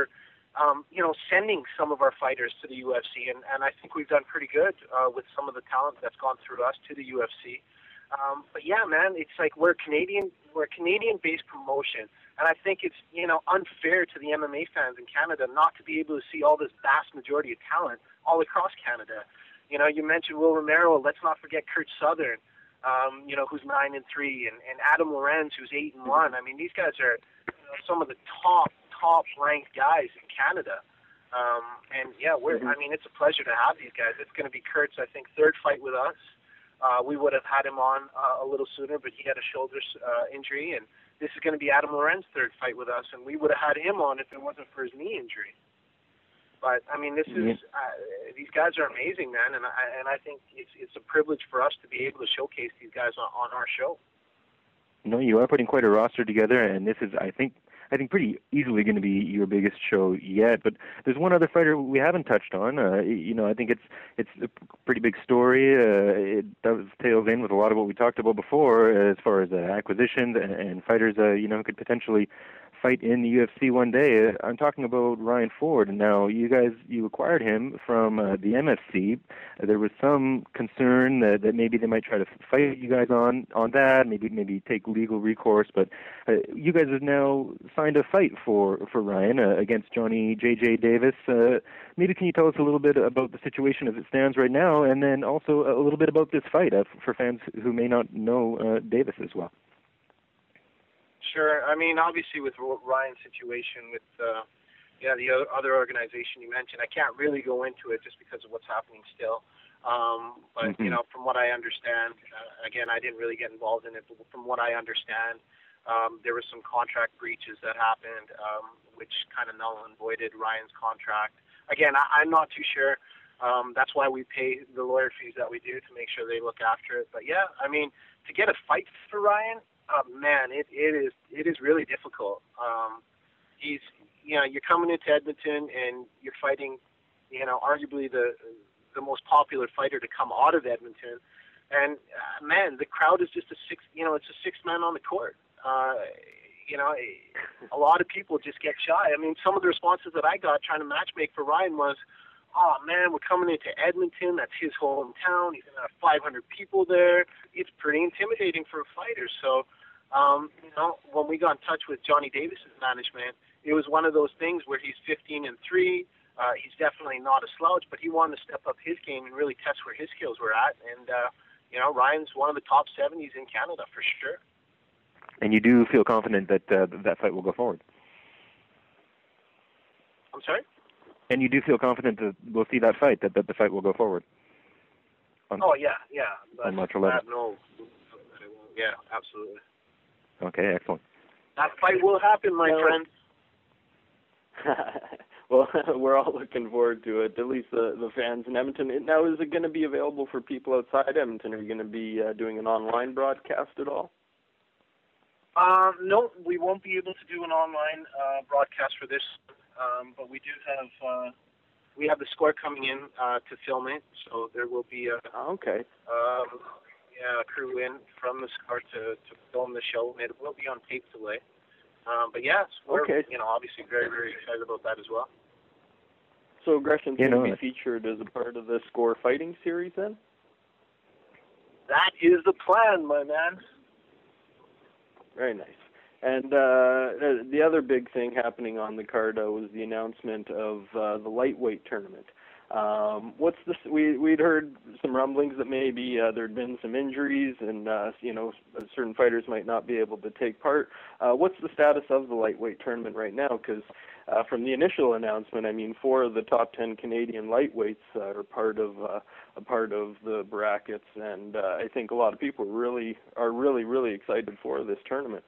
um, you know, sending some of our fighters to the U F C, and, and I think we've done pretty good uh, with some of the talent that's gone through us to the U F C. Um, but yeah, man, it's like we're Canadian, we're a Canadian-based promotion, and I think it's, you know, unfair to the M M A fans in Canada not to be able to see all this vast majority of talent all across Canada. You know, you mentioned Will Romero. Let's not forget Kurt Southern, um, you know, who's nine and three, and, and Adam Lorenz, who's eight and one. I mean, these guys are, you know, some of the top, top-ranked guys in Canada. Um, and yeah, we're. I mean, it's a pleasure to have these guys. It's going to be Kurt's, I think, third fight with us. Uh, we would have had him on uh, a little sooner, but he had a shoulder uh, injury, and this is going to be Adam Lorenz's third fight with us, and we would have had him on if it wasn't for his knee injury. But I mean, this is uh, these guys are amazing, man, and I and I think it's it's a privilege for us to be able to showcase these guys on, on our show. No, you are putting quite a roster together, and this is, I think, I think pretty easily going to be your biggest show yet. But there's one other fighter we haven't touched on. Uh, you know, I think it's it's a pretty big story. Uh, it dovetails in with a lot of what we talked about before, as far as uh, acquisitions and, and fighters. Uh, you know, could potentially fight in the U F C one day. Uh, I'm talking about Ryan Ford. And now you guys, you acquired him from uh, the M F C. Uh, there was some concern that, that maybe they might try to fight you guys on, on that, maybe maybe take legal recourse. But uh, you guys have now signed a fight for, for Ryan uh, against Johnny J J Davis. Uh, maybe can you tell us a little bit about the situation as it stands right now, and then also a little bit about this fight uh, for fans who may not know uh, Davis as well? Sure. I mean, obviously with Ryan's situation with uh, yeah, the other organization you mentioned, I can't really go into it just because of what's happening still. Um, but, mm-hmm. you know, from what I understand, uh, again, I didn't really get involved in it, but from what I understand, um, there were some contract breaches that happened, um, which kind of null and voided Ryan's contract. Again, I, I'm not too sure. Um, that's why we pay the lawyer fees that we do to make sure they look after it. But, yeah, I mean, to get a fight for Ryan, Uh, man, it, it is it is really difficult. Um, he's you know you're coming into Edmonton and you're fighting, you know, arguably the the most popular fighter to come out of Edmonton, and uh, man, the crowd is just a six you know it's a six man on the court. Uh, you know, a lot of people just get shy. I mean, some of the responses that I got trying to matchmake for Ryan was, "Oh man, we're coming into Edmonton. That's his hometown. He's gonna have five hundred people there. It's pretty intimidating for a fighter." So. Um, you know, when we got in touch with Johnny Davis's management, it was one of those things where he's fifteen and three. Uh, he's definitely not a slouch, but he wanted to step up his game and really test where his skills were at. And uh, you know, Ryan's one of the top seventies in Canada for sure. And you do feel confident that uh, that fight will go forward? I'm sorry? And you do feel confident that we'll see that fight, that, that the fight will go forward? On, oh yeah, yeah. On March eleventh. No, yeah, absolutely. Okay, excellent. That fight will happen, my well, friend. Well, we're all looking forward to it, at least the, the fans in Edmonton. Now, is it going to be available for people outside Edmonton? Are you going to be uh, doing an online broadcast at all? Um, no, we won't be able to do an online uh, broadcast for this, um, but we do have uh, we have the score coming in uh, to film it, so there will be a oh, okay. Um, Yeah, crew in from the start to, to film the show. It will be on tape delay. Um, but yes, we're okay. you know obviously very very excited about that as well. So Aggression's you going know, to be featured as a part of the Score Fighting series then? That is the plan, my man. Very nice. And uh, the other big thing happening on the card uh, was the announcement of uh, the lightweight tournament. Um, what's this? We we'd heard some rumblings that maybe uh, there'd been some injuries, and uh, you know certain fighters might not be able to take part. Uh, what's the status of the lightweight tournament right now? Because uh, from the initial announcement, I mean, four of the top ten Canadian lightweights uh, are part of uh, a part of the brackets, and uh, I think a lot of people really are really really excited for this tournament.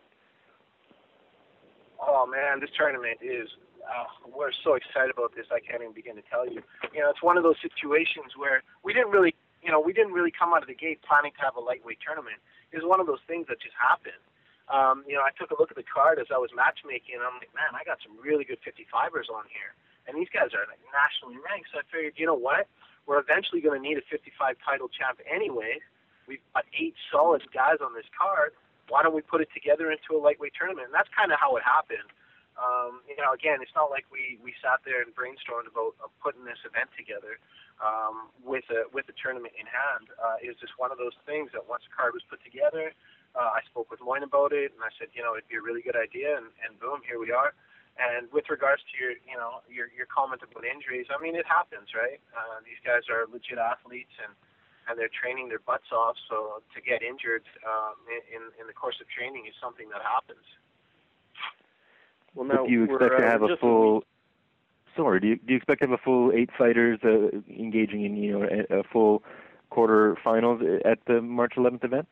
Oh man, this tournament is. Uh, we're so excited about this. I can't even begin to tell you. You know, it's one of those situations where we didn't really, you know, we didn't really come out of the gate planning to have a lightweight tournament. It was one of those things that just happened. Um, you know, I took a look at the card as I was matchmaking, and I'm like, man, I got some really good fifty-fivers on here, and these guys are like nationally ranked. So I figured, you know what? We're eventually going to need a fifty-five title champ anyway. We've got eight solid guys on this card. Why don't we put it together into a lightweight tournament? And that's kind of how it happened. Um, you know, again, it's not like we, we sat there and brainstormed about uh, putting this event together um, with a with a tournament in hand. Uh, it was just one of those things that once the card was put together, uh, I spoke with Moyne about it, and I said, you know, it'd be a really good idea, and, and boom, here we are. And with regards to your, you know, your your comment about injuries, I mean, it happens, right? Uh, these guys are legit athletes, and, and they're training their butts off. So to get injured um, in in the course of training is something that happens. Well, now do you expect to uh, have a full? Sorry, do you do you expect to have a full eight fighters uh, engaging in you know a, a full quarterfinals at the March eleventh event?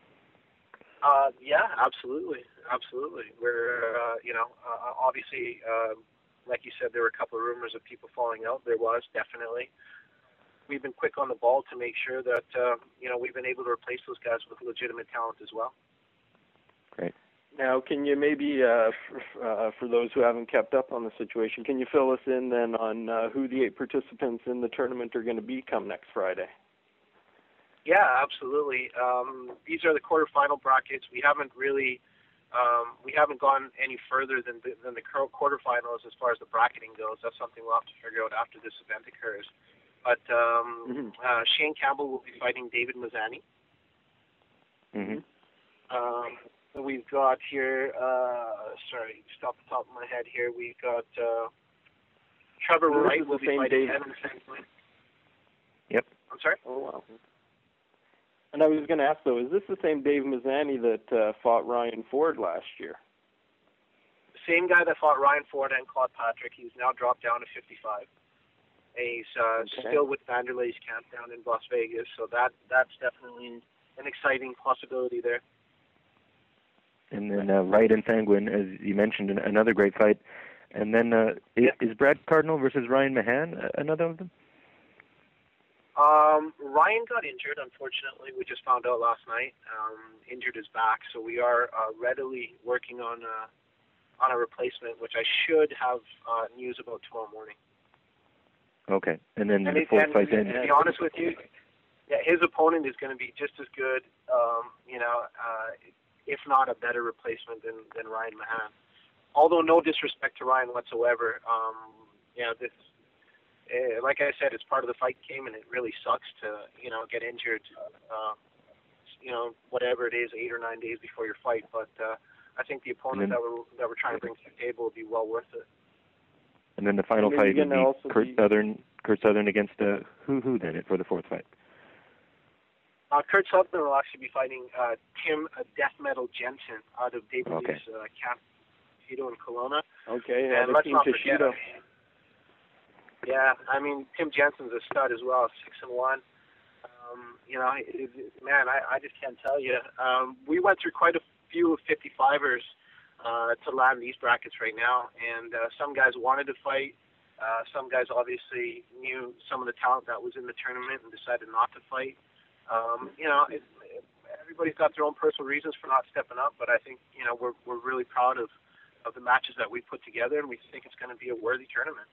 Uh, yeah, absolutely, absolutely. We're, uh, you know, uh, obviously, uh, like you said, there were a couple of rumors of people falling out. There was, definitely. We've been quick on the ball to make sure that, uh, you know, we've been able to replace those guys with legitimate talent as well. Great. Now, can you maybe, uh, for, uh, for those who haven't kept up on the situation, can you fill us in then on uh, who the eight participants in the tournament are going to be come next Friday? Yeah, absolutely. Um, these are the quarterfinal brackets. We haven't really, um, we haven't gone any further than the, than the quarterfinals as far as the bracketing goes. That's something we'll have to figure out after this event occurs. But um, mm-hmm. uh, Shane Campbell will be fighting David Mazzani. Mm-hmm. Um, we've got here, uh, sorry, just off the top of my head here, we've got uh, Trevor This Wright will be fighting David. Evan Sandlin. Yep. I'm sorry? Oh, wow. And I was going to ask, though, is this the same Dave Mazzani that uh, fought Ryan Ford last year? Same guy that fought Ryan Ford and Claude Patrick. He's now dropped down to fifty-five. And he's uh, okay. still with Vanderlei's camp down in Las Vegas, so that that's definitely an exciting possibility there. And then uh, Wright and Sanguin, as you mentioned, another great fight. And then uh, yep. is Brad Cardinal versus Ryan Mahan another of them? Um, Ryan got injured, unfortunately. We just found out last night. Um, injured his back, so we are uh, readily working on a, on a replacement, which I should have uh, news about tomorrow morning. Okay, and then and the it, fourth and, fight then. To be honest with you, yeah, his opponent is going to be just as good, um, you know, uh, if not a better replacement than, than Ryan Mahan. Although no disrespect to Ryan whatsoever, um, you know, this. Uh, like I said, it's part of the fight game, and it really sucks to, you know, get injured, uh, you know, whatever it is, eight or nine days before your fight. But uh, I think the opponent then, that we're that we're trying to bring to the table will be well worth it. And then the final and fight would be Kurt be... Southern, Kurt Southern against uh, who who then for the fourth fight? Uh, Kurt Southern will actually be fighting uh, Tim uh, Death Metal Jensen out of David Okay. Lee's uh, camp, Tito in Kelowna. Okay, and uh, let's Team not forget. Toshido. Yeah, I mean, Tim Jensen's a stud as well, six and one. Um, you know, it, it, man, I, I just can't tell you. Um, we went through quite a few fifty-fivers uh, to land these brackets right now, and uh, some guys wanted to fight. Uh, some guys obviously knew some of the talent that was in the tournament and decided not to fight. Um, you know, it, it, everybody's got their own personal reasons for not stepping up, but I think, you know, we're we're really proud of, of the matches that we put together, and we think it's going to be a worthy tournament.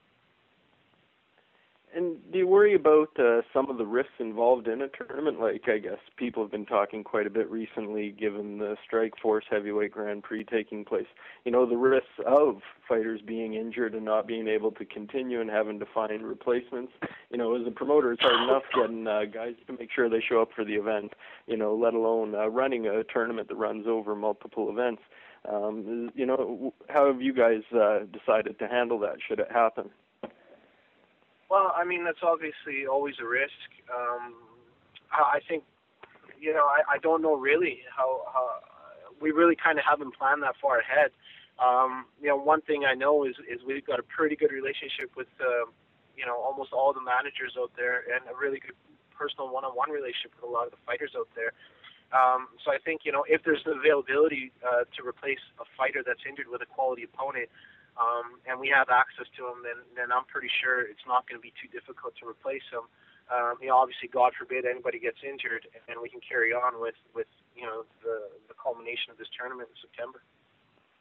And do you worry about uh, some of the risks involved in a tournament? Like, I guess people have been talking quite a bit recently, given the Strikeforce Heavyweight Grand Prix taking place. You know, the risks of fighters being injured and not being able to continue and having to find replacements. You know, as a promoter, it's hard enough getting uh, guys to make sure they show up for the event, you know, let alone uh, running a tournament that runs over multiple events. Um, you know, how have you guys uh, decided to handle that, should it happen? Well, I mean, that's obviously always a risk. Um, I think, you know, I, I don't know really how, how we really kind of haven't planned that far ahead. Um, you know, one thing I know is, is we've got a pretty good relationship with, uh, you know, almost all the managers out there, and a really good personal one-on-one relationship with a lot of the fighters out there. Um, so I think, you know, if there's the availability uh, to replace a fighter that's injured with a quality opponent, Um, and we have access to them, then, then I'm pretty sure it's not going to be too difficult to replace them. Um, you know, obviously, God forbid anybody gets injured, and we can carry on with, with you know, the, the culmination of this tournament in September.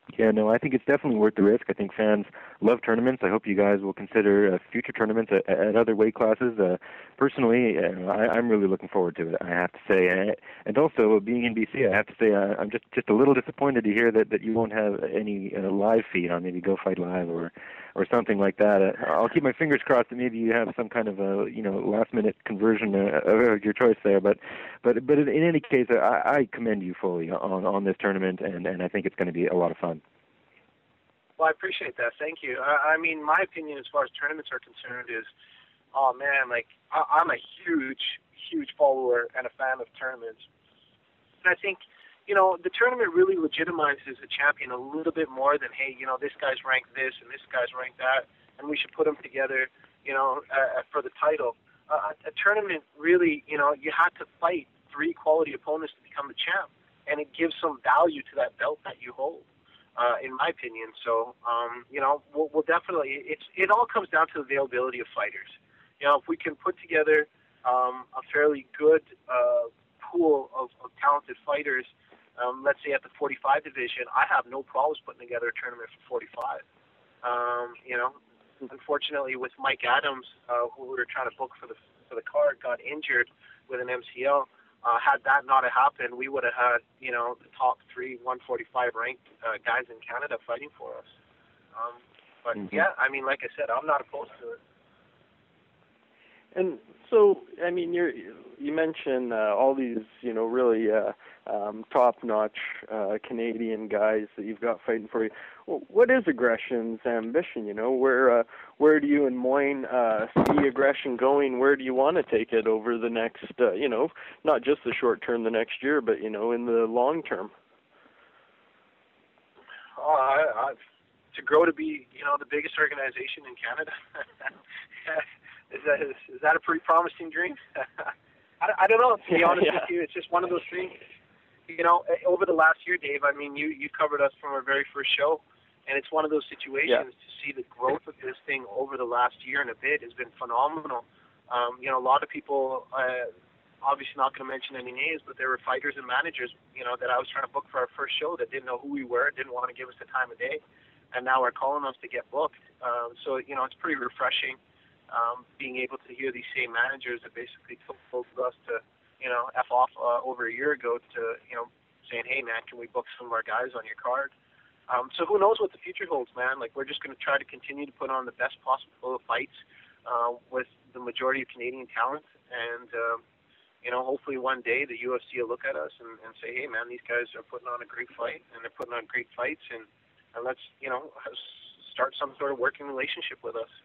Yeah, no, I think it's definitely worth the risk. I think fans love tournaments. I hope you guys will consider uh, future tournaments at, at other weight classes. Uh, personally, uh, I, I'm really looking forward to it, I have to say. And, and also, being in B C, I have to say uh, I'm just, just a little disappointed to hear that, that you won't have any uh, live feed on maybe Go Fight Live or or something like that. Uh, I'll keep my fingers crossed that maybe you have some kind of a you know last minute conversion uh, of your choice there. But but but in any case, I, I commend you fully on on this tournament, and and I think it's going to be a lot of fun. Well, I appreciate that. Thank you. I, I mean, my opinion as far as tournaments are concerned is, oh man, like I, I'm a huge, huge follower and a fan of tournaments. And I think, you know, the tournament really legitimizes the champion a little bit more than, hey, you know, this guy's ranked this and this guy's ranked that, and we should put them together, you know, uh, for the title. Uh, a tournament really, you know, you had to fight three quality opponents to become the champ, and it gives some value to that belt that you hold. Uh, in my opinion, so um, you know, we'll, we'll definitely. It's it all comes down to the availability of fighters. You know, if we can put together um, a fairly good uh, pool of, of talented fighters, um, let's say at the forty-five division, I have no problems putting together a tournament for forty-five. Um, you know, unfortunately, with Mike Adams, uh, who we were trying to book for the for the card, got injured with an M C L. Uh, had that not have happened, we would have had, you know, the top three one forty-five ranked uh, guys in Canada fighting for us. Um, but mm-hmm. yeah, I mean, like I said, I'm not opposed to it. And so, I mean, you're, you mentioned uh, all these, you know, really uh, um, top-notch uh, Canadian guys that you've got fighting for you. Well, what is Aggression's ambition? You know, where uh, where do you and Moyne uh, see Aggression going? Where do you want to take it over the next, uh, you know, not just the short term, the next year, but you know, in the long term? Oh, I, I, to grow to be, you know, the biggest organization in Canada. Is that is, is that a pretty promising dream? I, I don't know. To be honest yeah. with you, it's just one of those things. You know, over the last year, Dave. I mean, you you covered us from our very first show, and it's one of those situations yeah. to see the growth of this thing over the last year and a bit has been phenomenal. Um, you know, a lot of people, uh, obviously not going to mention any names, but there were fighters and managers, you know, that I was trying to book for our first show that didn't know who we were, didn't want to give us the time of day, and now are calling us to get booked. Um, so you know, it's pretty refreshing. Um, being able to hear these same managers that basically told us to, you know, F off uh, over a year ago to, you know, saying, hey, man, can we book some of our guys on your card? Um, so who knows what the future holds, man? Like, we're just going to try to continue to put on the best possible fights uh, with the majority of Canadian talent. And, um, you know, hopefully one day the U F C will look at us and, and say, hey, man, these guys are putting on a great fight, and they're putting on great fights, and, and let's, you know, start some sort of working relationship with us.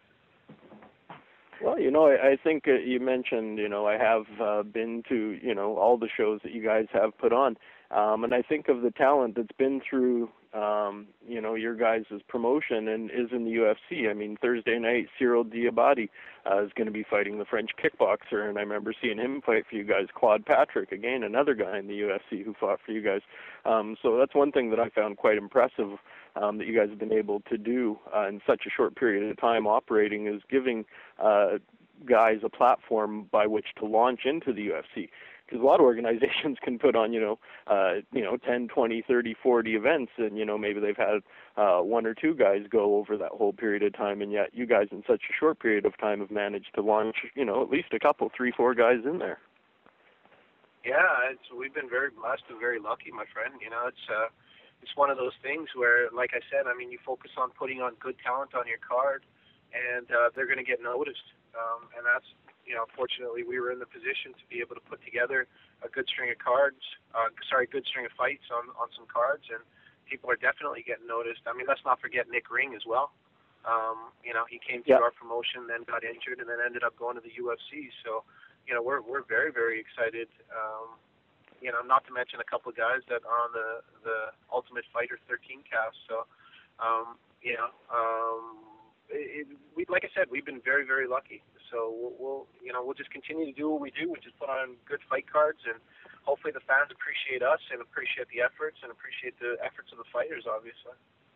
Well, you know, I, I think uh, you mentioned, you know, I have uh, been to, you know, all the shows that you guys have put on. Um, and I think of the talent that's been through, um, you know, your guys' promotion and is in the U F C. I mean, Thursday night, Cyril Diabate uh, is going to be fighting the French kickboxer, and I remember seeing him fight for you guys. Claude Patrick, again, another guy in the U F C who fought for you guys. Um, so that's one thing that I found quite impressive um, that you guys have been able to do uh, in such a short period of time operating, is giving uh, guys a platform by which to launch into the U F C. Because a lot of organizations can put on, you know, uh, you know, ten, twenty, thirty, forty events, and, you know, maybe they've had uh, one or two guys go over that whole period of time, and yet you guys in such a short period of time have managed to launch, you know, at least a couple, three, four guys in there. Yeah, it's, we've been very blessed and very lucky, my friend. You know, it's uh, it's one of those things where, like I said, I mean, you focus on putting on good talent on your card, and uh, they're going to get noticed, um, and that's, you know, fortunately, we were in the position to be able to put together a good string of cards, uh, sorry, good string of fights on, on some cards, and people are definitely getting noticed. I mean, let's not forget Nick Ring as well. Um, you know, he came through yep. our promotion, then got injured, and then ended up going to the U F C. So, you know, we're we're very, very excited. Um, you know, not to mention a couple of guys that are on the, the Ultimate Fighter thirteen cast. So, um, you know, um, it, we, like I said, we've been very, very lucky. So we'll, we'll, you know, we'll just continue to do what we do, which is put on good fight cards, and hopefully the fans appreciate us and appreciate the efforts and appreciate the efforts of the fighters, obviously.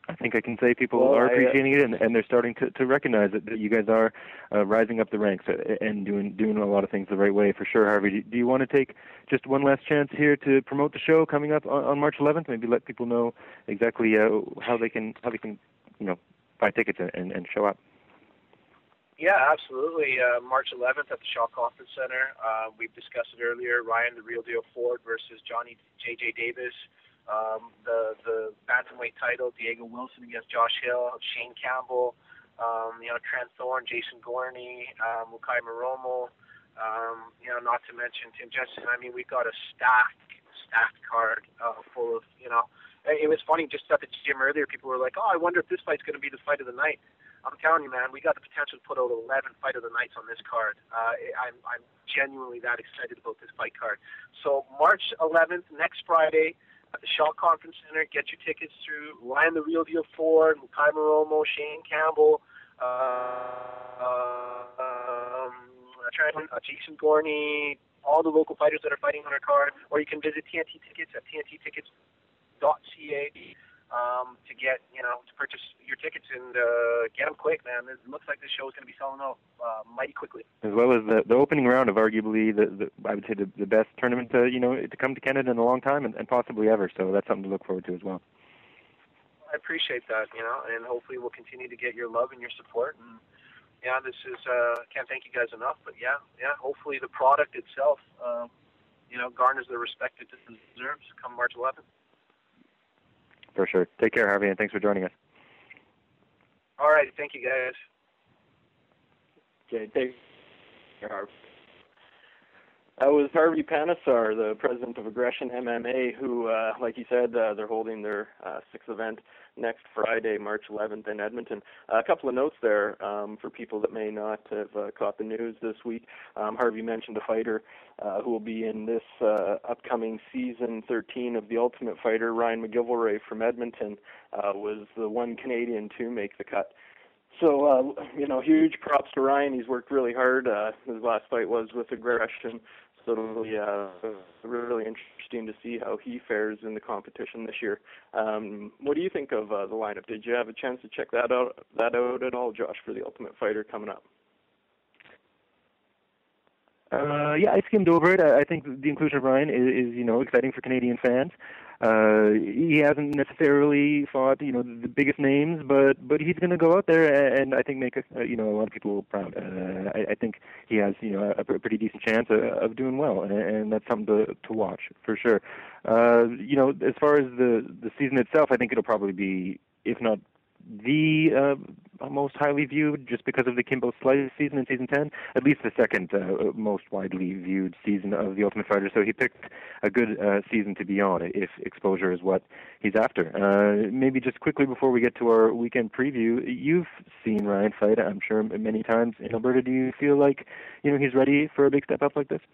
I think I can say people well, are I, appreciating it, and, and they're starting to, to recognize that, that you guys are uh, rising up the ranks and doing doing a lot of things the right way, for sure. Harvey, do, do you want to take just one last chance here to promote the show coming up on, on March eleventh? Maybe let people know exactly uh, how they can how they can you know buy tickets and, and show up. Yeah, absolutely. Uh, March eleventh at the Shaw Conference Center. Uh, we've discussed it earlier. Ryan, the Real Deal Ford versus Johnny J J Davis. Um, the the bantamweight title, Diego Wilson against Josh Hill, Shane Campbell, um, you know, Trent Thorne, Jason Gorney, um, Mukai Moromo, um, you know, not to mention Tim Jensen. I mean, we've got a stacked, stacked card uh, full of, you know, it was funny just at the gym earlier, people were like, oh, I wonder if this fight's going to be the fight of the night. I'm telling you, man, we got the potential to put out eleven fight of the nights on this card. Uh, I'm, I'm genuinely that excited about this fight card. So March eleventh, next Friday, at the Shaw Conference Center. Get your tickets through Ryan the Real Deal Ford, Mukai Moromo, Shane Campbell, uh, um, uh, Jason Gorney, all the local fighters that are fighting on our card. Or you can visit T N T Tickets at T N T tickets dot C A um, to get, you know, to purchase your tickets and uh, get them quick, man. It looks like this show is going to be selling out uh, mighty quickly. As well as the, the opening round of arguably the, the I would say the, the best tournament to, you know to come to Canada in a long time and, and possibly ever. So that's something to look forward to as well. I appreciate that, you know, and hopefully we'll continue to get your love and your support. And yeah, this is uh, can't thank you guys enough. But yeah, yeah, hopefully the product itself, uh, you know, garners the respect it deserves come March eleventh. For sure. Take care, Harvey, and thanks for joining us. All right. Thank you, guys. Okay, take care, Harvey. That was Harvey Panesar, the president of Aggression M M A, who, uh, like you said, uh, they're holding their uh, sixth event next Friday, March eleventh in Edmonton. Uh, a couple of notes there um, for people that may not have uh, caught the news this week. Um, Harvey mentioned a fighter uh, who will be in this uh, upcoming season thirteen of The Ultimate Fighter. Ryan McGilvoray from Edmonton uh, was the one Canadian to make the cut. So, uh, you know, huge props to Ryan. He's worked really hard. Uh, his last fight was with Aggression. So it'll be uh, really interesting to see how he fares in the competition this year. Um, what do you think of uh, the lineup? Did you have a chance to check that out that out at all, Josh, for The Ultimate Fighter coming up? Uh, yeah, I skimmed over it. I think the inclusion of Ryan is, is you know, exciting for Canadian fans. Uh, he hasn't necessarily fought, you know, the biggest names, but but he's going to go out there and, and I think make a, you know a lot of people proud. Uh, I, I think he has, you know, a, a pretty decent chance of, of doing well, and, and that's something to to watch for sure. Uh, you know, as far as the the season itself, I think it'll probably be, if not the uh, most highly viewed, just because of the Kimbo Slice season in season ten, at least the second uh, most widely viewed season of The Ultimate Fighter. So he picked a good uh, season to be on if exposure is what he's after. Uh, maybe just quickly before we get to our weekend preview, you've seen Ryan fight, I'm sure, many times in Alberta. Do you feel like, you know, he's ready for a big step up like this?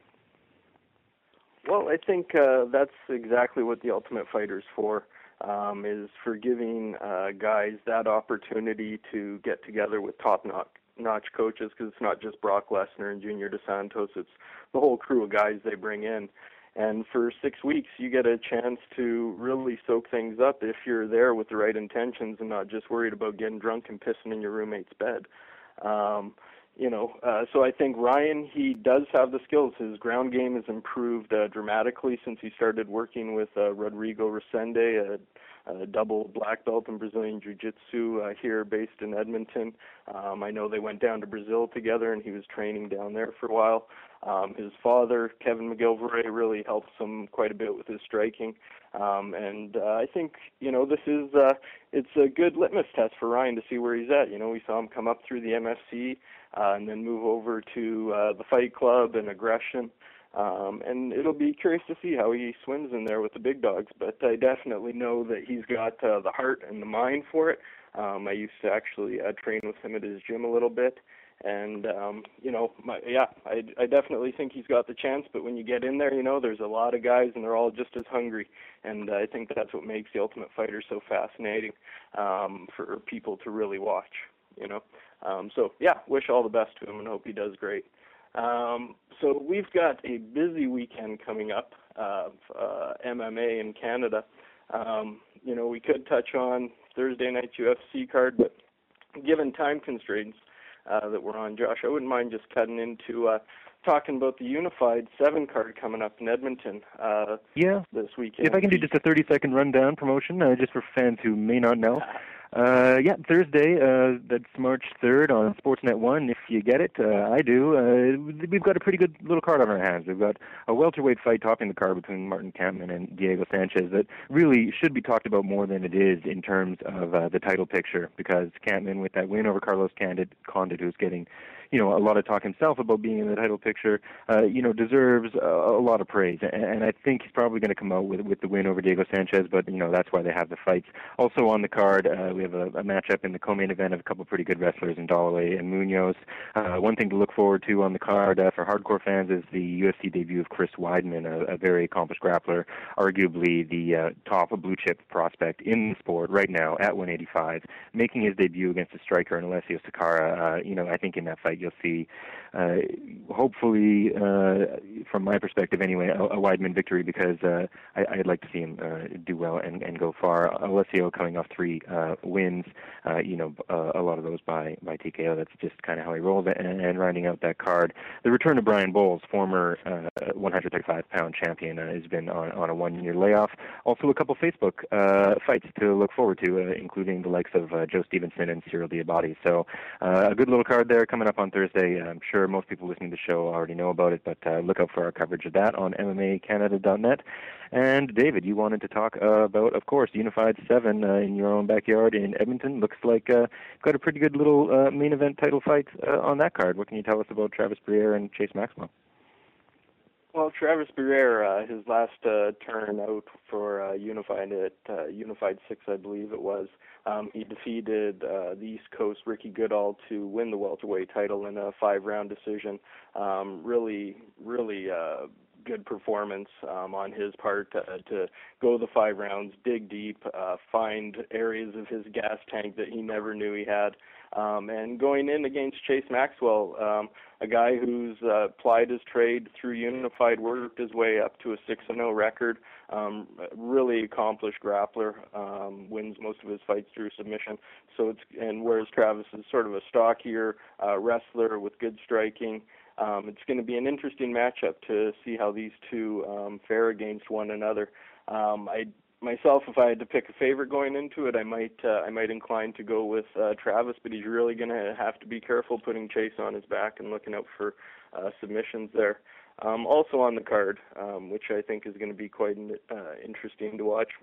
Well, I think uh, that's exactly what The Ultimate Fighter's for. Um, is for giving uh, guys that opportunity to get together with top-notch coaches, because it's not just Brock Lesnar and Junior Dos Santos, it's the whole crew of guys they bring in. And for six weeks, you get a chance to really soak things up if you're there with the right intentions and not just worried about getting drunk and pissing in your roommate's bed. Um, You know, uh, so I think Ryan, he does have the skills. His ground game has improved uh, dramatically since he started working with uh, Rodrigo Resende, a, a double black belt in Brazilian Jiu-Jitsu uh, here based in Edmonton. Um, I know they went down to Brazil together, and he was training down there for a while. Um, his father, Kevin McGilvoray, really helps him quite a bit with his striking. Um, and uh, I think, you know, this is, uh, it's a good litmus test for Ryan to see where he's at. You know, we saw him come up through the M F C uh, and then move over to uh, the Fight Club and Aggression. Um, and it'll be curious to see how he swims in there with the big dogs. But I definitely know that he's got uh, the heart and the mind for it. Um, I used to actually uh, train with him at his gym a little bit. And, um, you know, my, yeah, I, I definitely think he's got the chance. But when you get in there, you know, there's a lot of guys, and they're all just as hungry. And uh, I think that's what makes The Ultimate Fighter so fascinating um, for people to really watch, you know. Um, so, yeah, wish all the best to him and hope he does great. Um, so we've got a busy weekend coming up of uh, M M A in Canada. Um, you know, we could touch on Thursday night's U F C card, but given time constraints uh, that we're on, Josh, I wouldn't mind just cutting into uh, talking about the Unified seven card coming up in Edmonton uh, yeah. this weekend. If I can do just a thirty-second rundown promotion, uh, just for fans who may not know. Uh, yeah, Thursday, uh, that's March third on Sportsnet one, if you get it. Uh, I do. Uh, we've got a pretty good little card on our hands. We've got a welterweight fight topping the card between Martin Kampmann and Diego Sanchez that really should be talked about more than it is in terms of uh, the title picture, because Kampmann, with that win over Carlos Condit, Condit who's getting, you know, a lot of talk himself about being in the title picture, uh, you know, deserves a, a lot of praise. And, and I think he's probably going to come out with with the win over Diego Sanchez, but, you know, that's why they have the fights. Also on the card, uh, we have a, a matchup in the co-main event of a couple of pretty good wrestlers in Dalloway and Munoz. Uh, one thing to look forward to on the card uh, for hardcore fans is the U F C debut of Chris Weidman, a, a very accomplished grappler, arguably the uh, top blue-chip prospect in the sport right now at one eighty-five, making his debut against a striker in Alessio Sakara. Uh, you know, I think in that fight you'll see, uh, hopefully, uh, from my perspective anyway, a, a Weidman victory, because uh, I, I'd like to see him uh, do well and, and go far. Alessio coming off three uh, wins, uh, you know, uh, a lot of those by, by T K O. That's just kind of how he rolls. And, and rounding out that card, the return of Brian Bowles, former uh, one thirty-five pound champion, uh, has been on, on a one-year layoff. Also a couple Facebook uh, fights to look forward to, uh, including the likes of uh, Joe Stevenson and Cyril Diabate. So uh, a good little card there coming up on Thursday. I'm sure most people listening to the show already know about it, but uh, look out for our coverage of that on M M A Canada dot net. And David, you wanted to talk uh, about, of course, Unified seven uh, in your own backyard in Edmonton. Looks like uh, got a pretty good little uh, main event title fight uh, on that card. What can you tell us about Travis Briere and Chase Maxwell? Well, Travis Briere, uh, his last uh, turn out for uh, Unified at uh, Unified six, I believe it was, um, he defeated uh, the East Coast Ricky Goodall to win the welterweight title in a five-round decision. Um, really, really uh, good performance um, on his part uh, to go the five rounds, dig deep, uh, find areas of his gas tank that he never knew he had. Um, and going in against Chase Maxwell, um, a guy who's uh, plied his trade through Unified, worked his way up to a six and oh record, um, really accomplished grappler, um, wins most of his fights through submission. So it's and whereas Travis is sort of a stockier uh, wrestler with good striking. Um, it's going to be an interesting matchup to see how these two um, fare against one another. Um, I myself, if I had to pick a favorite going into it, I might uh, I might incline to go with uh, Travis, but he's really going to have to be careful putting Chase on his back and looking out for uh, submissions there. Um, also on the card, um, which I think is going to be quite uh, interesting to watch,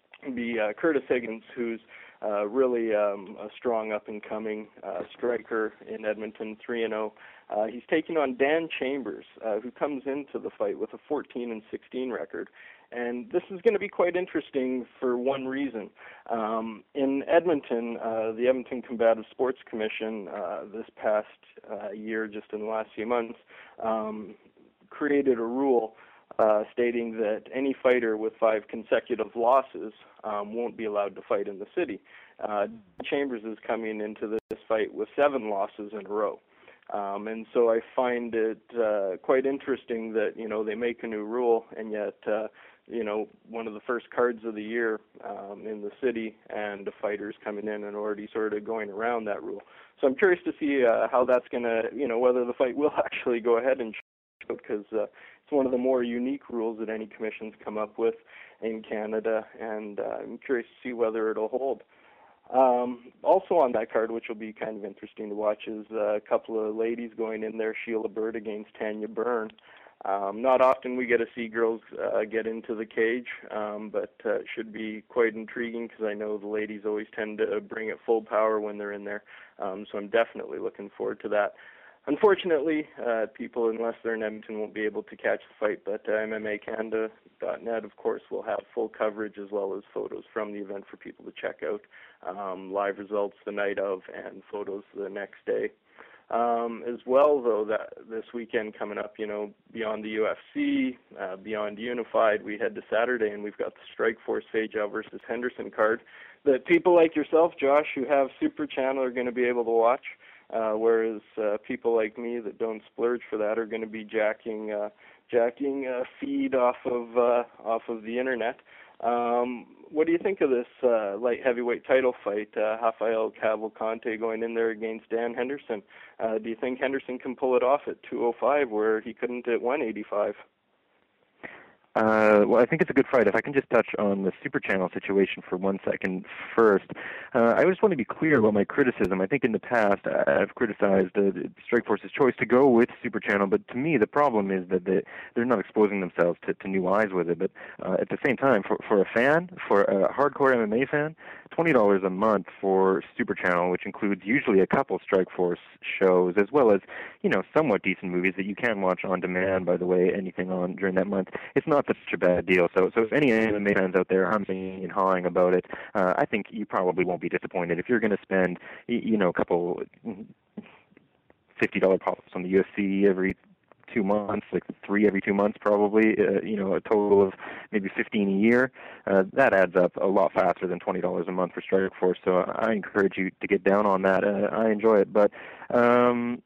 be uh, Curtis Higgins, who's uh, really um, a strong up-and-coming uh, striker in Edmonton, three and oh. Uh, he's taking on Dan Chambers, uh, who comes into the fight with a fourteen and sixteen record. And this is going to be quite interesting for one reason. Um, in Edmonton, uh, the Edmonton Combative Sports Commission uh, this past uh, year, just in the last few months, um, created a rule uh, stating that any fighter with five consecutive losses um, won't be allowed to fight in the city. Uh, Chambers is coming into this fight with seven losses in a row. Um, and so I find it uh, quite interesting that, you know, they make a new rule, and yet, uh, you know, one of the first cards of the year um, in the city, and the fighters coming in and already sort of going around that rule. So I'm curious to see uh, how that's going to, you know, whether the fight will actually go ahead and show, because uh, it's one of the more unique rules that any commission's come up with in Canada, and uh, I'm curious to see whether it'll hold. Um, also on that card, which will be kind of interesting to watch, is uh, a couple of ladies going in there, Sheila Bird against Tanya Byrne. Um, not often we get to see girls uh, get into the cage, um, but uh, it should be quite intriguing because I know the ladies always tend to bring it full power when they're in there, um, so I'm definitely looking forward to that. Unfortunately, uh, people, unless they're in Edmonton, won't be able to catch the fight, but uh, M M A Canada dot net, of course, will have full coverage as well as photos from the event for people to check out, um, live results the night of and photos the next day. Um, as well, though, that this weekend coming up, you know, beyond the U F C, uh, beyond Unified, we head to Saturday, and we've got the Strikeforce Fajal versus Henderson card that people like yourself, Josh, who have Super Channel, are going to be able to watch. Uh, whereas uh, people like me that don't splurge for that are going to be jacking uh, jacking uh, feed off of uh, off of the internet. Um, what do you think of this uh, light heavyweight title fight? Uh, Rafael Cavalcante going in there against Dan Henderson. Uh, do you think Henderson can pull it off at two oh five where he couldn't at one eighty-five? Uh, well, I think it's a good fight. If I can just touch on the Super Channel situation for one second first, uh, I just want to be clear about my criticism. I think in the past I've criticized uh, Strikeforce's choice to go with Super Channel, but to me the problem is that they, they're not exposing themselves to, to new eyes with it. But uh, at the same time, for, for a fan, for a hardcore M M A fan, twenty dollars a month for Super Channel, which includes usually a couple Strikeforce shows, as well as, you know, somewhat decent movies that you can watch on demand, by the way, anything on during that month, it's not such a bad deal. So, so if any M M A fans out there humming and hawing about it, uh, I think you probably won't be disappointed. If you're going to spend, you know, a couple fifty dollars pops on the U F C every two months, like three every two months probably, uh, you know, a total of maybe fifteen a year, uh, that adds up a lot faster than twenty dollars a month for Strikeforce. So I encourage you to get down on that. Uh, I enjoy it. But um,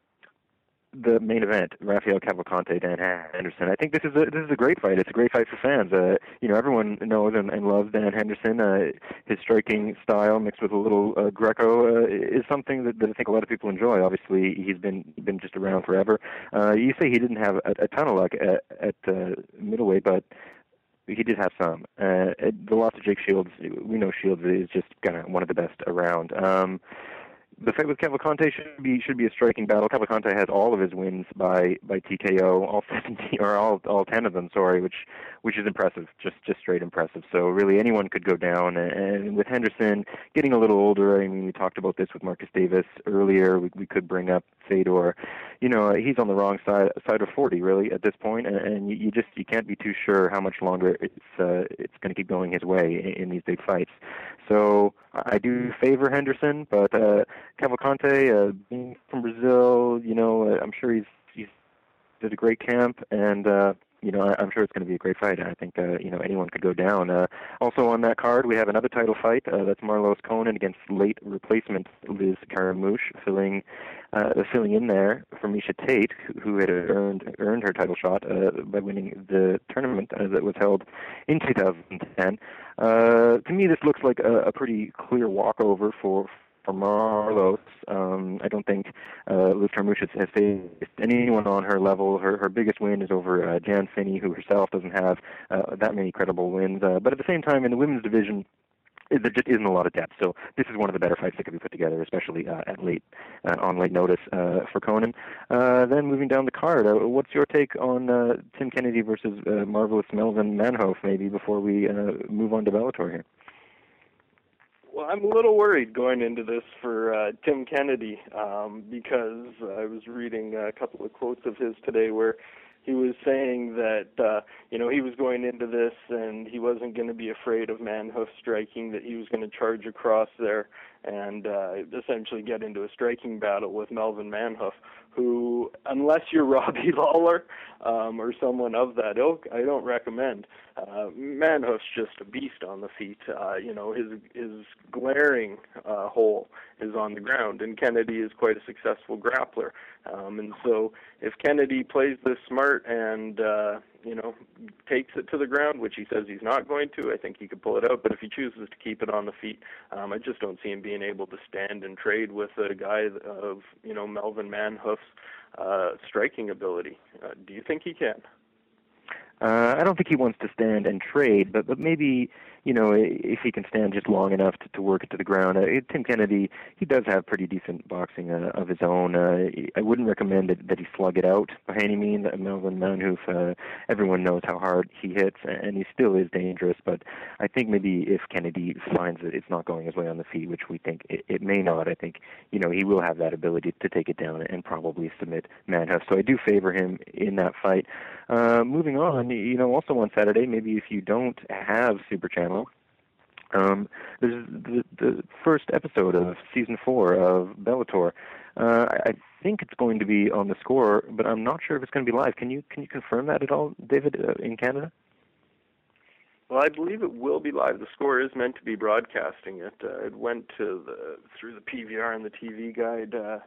the main event, Rafael Cavalcante, Dan Henderson. I think this is a this is a great fight. It's a great fight for fans. Uh, you know, everyone knows and, and loves Dan Henderson. Uh, his striking style mixed with a little uh, Greco uh, is something that, that I think a lot of people enjoy. Obviously, he's been been just around forever. Uh, you say he didn't have a, a ton of luck at, at uh, middleweight, but he did have some. Uh, the loss of Jake Shields, we know Shields is just kind of one of the best around. Um, The fight with Cavalcante should be should be a striking battle. Cavalcante has all of his wins by, by T K O, all seventeen or all all ten of them, sorry, which which is impressive, just just straight impressive. So really anyone could go down. And with Henderson getting a little older, I mean, we talked about this with Marcus Davis earlier. We, we could bring up Fedor. You know, he's on the wrong side side of forty really at this point, and, and you, you just you can't be too sure how much longer it's uh, it's going to keep going his way in, in these big fights. So I do favor Henderson, but uh, Cavalcante, uh, being from Brazil, you know, uh, I'm sure he's he's did a great camp, and uh, you know, I, I'm sure it's going to be a great fight. I think uh, you know anyone could go down. Uh, also on that card, we have another title fight. Uh, that's Marlos Conan against late replacement Liz Caramouche, filling uh, filling in there for Miesha Tate, who had earned earned her title shot uh, by winning the tournament uh, that was held in two thousand ten. Uh, to me, this looks like a, a pretty clear walkover for. For Marlos. Um, I don't think uh, Liz Carmouche has faced anyone on her level. Her her biggest win is over uh, Jan Finney, who herself doesn't have uh, that many credible wins. Uh, but at the same time, in the women's division, there just isn't a lot of depth. So this is one of the better fights that could be put together, especially uh, at late uh, on late notice uh, for Conan. Uh, then moving down the card, uh, what's your take on uh, Tim Kennedy versus uh, marvelous Melvin Manhoef? Maybe before we uh, move on to Bellator here. Well, I'm a little worried going into this for uh, Tim Kennedy um, because I was reading a couple of quotes of his today where he was saying that, uh, you know, he was going into this and he wasn't going to be afraid of Manhoef striking, that he was going to charge across there and uh, essentially get into a striking battle with Melvin Manhoef, who, unless you're Robbie Lawler um, or someone of that ilk, I don't recommend. Uh, Manhoef's just a beast on the feet. Uh, you know, his his glaring uh, hole is on the ground, and Kennedy is quite a successful grappler. Um, and so if Kennedy plays this smart and, uh, you know, takes it to the ground, which he says he's not going to, I think he could pull it out. But if he chooses to keep it on the feet, um, I just don't see him being able to stand and trade with a guy of, you know, Melvin Manhoef's uh, striking ability. Uh, do you think he can? Uh, I don't think he wants to stand and trade, but but maybe, you know, if he can stand just long enough to, to work it to the ground. Uh, Tim Kennedy, he does have pretty decent boxing uh, of his own. Uh, I wouldn't recommend that, that he slug it out by any means. Melvin Manhoef, uh, everyone knows how hard he hits, and he still is dangerous. But I think maybe if Kennedy finds that it's not going his way on the feet, which we think it, it may not, I think, you know, he will have that ability to take it down and probably submit Manhoef. So I do favor him in that fight. Uh, moving on, you know, also on Saturday, maybe if you don't have Super Channel, um, there's the, the first episode of season four of Bellator. Uh, I, I think it's going to be on the Score, but I'm not sure if it's going to be live. Can you can you confirm that at all, David, uh, in Canada? Well, I believe it will be live. The Score is meant to be broadcasting it. Uh, it went to the through the P V R and the T V Guide uh,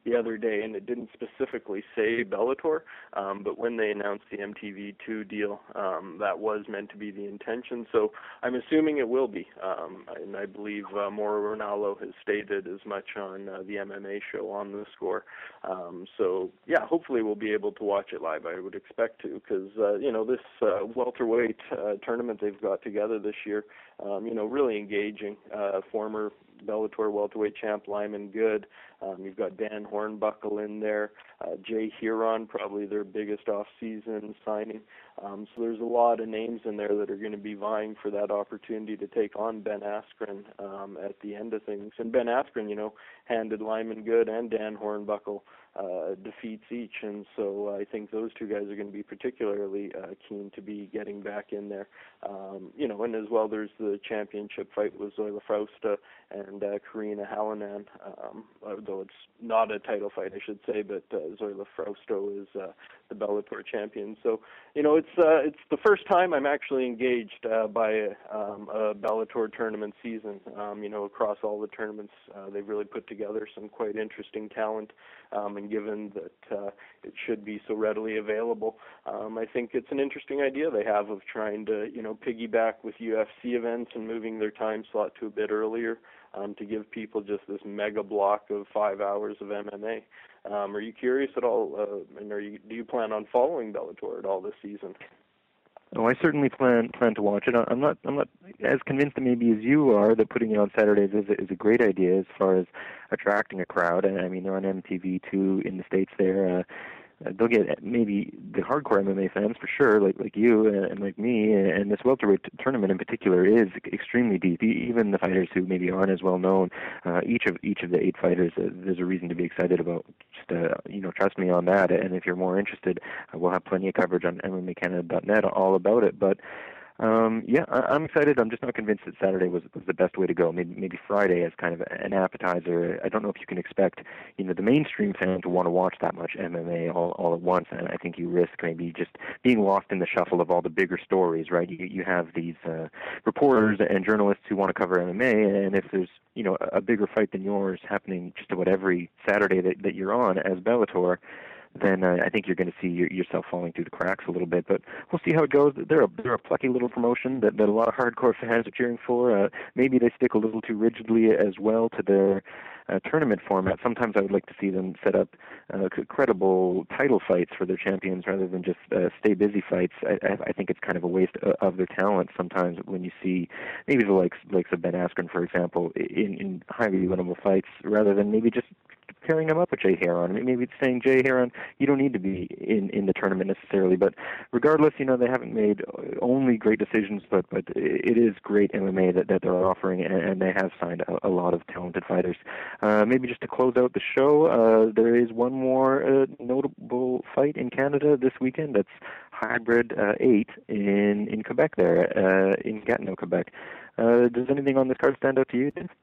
the other day, and it didn't specifically say Bellator, um, but when they announced the M T V two deal, um, that was meant to be the intention. So I'm assuming it will be, um, and I believe uh, Mauro Ranallo has stated as much on uh, the M M A show on the Score. Um, so yeah, hopefully we'll be able to watch it live. I would expect to, because uh, you know this uh, welterweight uh, tournament they've got together this year, um, you know, really engaging. Uh, former Bellator welterweight champ Lyman Good. Um, you've got Dan Hornbuckle in there, uh, Jay Huron, probably their biggest off-season signing. Um, so there's a lot of names in there that are going to be vying for that opportunity to take on Ben Askren um, at the end of things. And Ben Askren, you know, handed Lyman Good and Dan Hornbuckle uh, defeats each, and so I think those two guys are going to be particularly uh, keen to be getting back in there. Um, you know, and as well, there's the championship fight with Zoila Frausta and uh, Karina Hallinan, um, although it's not a title fight, I should say, but uh, Zoila Frausto is uh, the Bellator champion. So, you know, it's uh, it's the first time I'm actually engaged uh, by um, a Bellator tournament season. Um, you know, across all the tournaments, uh, they've really put together some quite interesting talent, um, and given that uh, it should be so readily available, um, I think it's an interesting idea they have of trying to, you know, piggyback with U F C events and moving their time slot to a bit earlier, um, to give people just this mega block of five hours of M M A. Um, are you curious at all, uh, and are you, do you plan on following Bellator at all this season? Oh, I certainly plan plan to watch it. I'm not I'm not as convinced maybe as you are that putting it on Saturdays is a, is a great idea as far as attracting a crowd. And I mean, they're on M T V too in the States there. Uh, Uh, they'll get maybe the hardcore M M A fans for sure, like like you and, and like me, and, and this welterweight t- tournament in particular is extremely deep. E- even the fighters who maybe aren't as well known, uh, each of each of the eight fighters, uh, there's a reason to be excited about. Just uh, you know, trust me on that. And if you're more interested, uh, we'll have plenty of coverage on M M A Canada dot net all about it. But Um, yeah, I, I'm excited. I'm just not convinced that Saturday was, was the best way to go. Maybe, maybe Friday as kind of an appetizer. I don't know if you can expect, you know, the mainstream fan to want to watch that much M M A all, all at once, and I think you risk maybe just being lost in the shuffle of all the bigger stories, right? You, you have these uh, reporters and journalists who want to cover M M A, and if there's, you know, a, a bigger fight than yours happening just about every Saturday that, that you're on as Bellator, then uh, I think you're going to see your, yourself falling through the cracks a little bit. But we'll see how it goes. They're a, they're a plucky little promotion that, that a lot of hardcore fans are cheering for. Uh, maybe they stick a little too rigidly as well to their uh, tournament format. Sometimes I would like to see them set up uh, credible title fights for their champions rather than just uh, stay busy fights. I, I think it's kind of a waste of their talent sometimes when you see maybe the likes, likes of Ben Askren, for example, in, in highly winnable fights rather than maybe just pairing him up with Jay Heron. I mean, maybe it's saying, Jay Heron, you don't need to be in, in the tournament necessarily. But regardless, you know, they haven't made only great decisions, but, but it is great M M A that, that they're offering, and, and they have signed a, a lot of talented fighters. Uh, maybe just to close out the show, uh, there is one more uh, notable fight in Canada this weekend. That's Hybrid uh, eight in, in Quebec there, uh, in Gatineau, Quebec. Uh, does anything on this card stand out to you, Dave?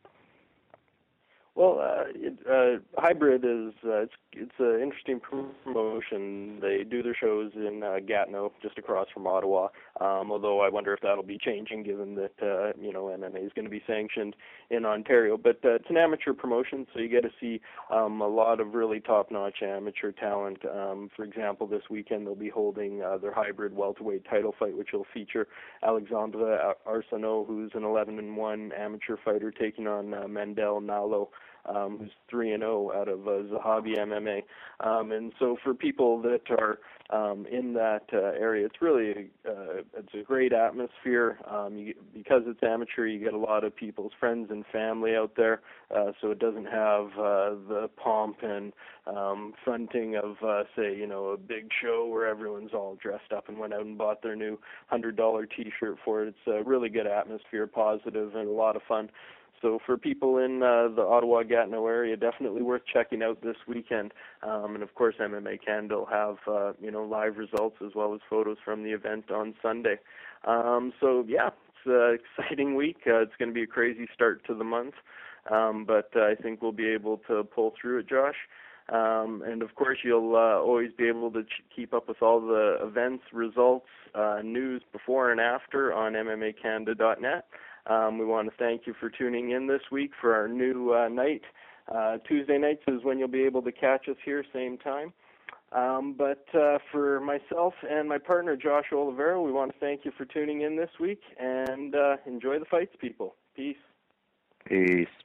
Well, uh, it, uh, Hybrid is uh, it's it's an interesting promotion. They do their shows in uh, Gatineau, just across from Ottawa. Um, although I wonder if that'll be changing, given that uh, you know M M A is going to be sanctioned in Ontario. But uh, it's an amateur promotion, so you get to see um, a lot of really top-notch amateur talent. Um, for example, this weekend they'll be holding uh, their Hybrid welterweight title fight, which will feature Alexandre Arsenault, who's an eleven and one amateur fighter, taking on uh, Mandel Nalo, Um, who's three and zero out of uh, Zahabi M M A, um, and so for people that are um, in that uh, area, it's really uh, it's a great atmosphere. Um, you, because it's amateur, you get a lot of people's friends and family out there, uh, so it doesn't have uh, the pomp and um, fronting of uh, say you know a big show where everyone's all dressed up and went out and bought their new hundred dollar T-shirt for it. It's a really good atmosphere, positive, and a lot of fun. So for people in uh, the Ottawa-Gatineau area, definitely worth checking out this weekend. Um, and of course, M M A Canada will have uh, you know live results as well as photos from the event on Sunday. Um, so yeah, it's an exciting week. Uh, it's going to be a crazy start to the month, um, but uh, I think we'll be able to pull through it, Josh. Um, and of course, you'll uh, always be able to ch- keep up with all the events, results, uh, news before and after on M M A Canada dot net. Um, we want to thank you for tuning in this week for our new uh, night Uh, Tuesday nights is when you'll be able to catch us here, same time. Um, but uh, for myself and my partner, Josh Olivero, we want to thank you for tuning in this week, and uh, enjoy the fights, people. Peace. Peace.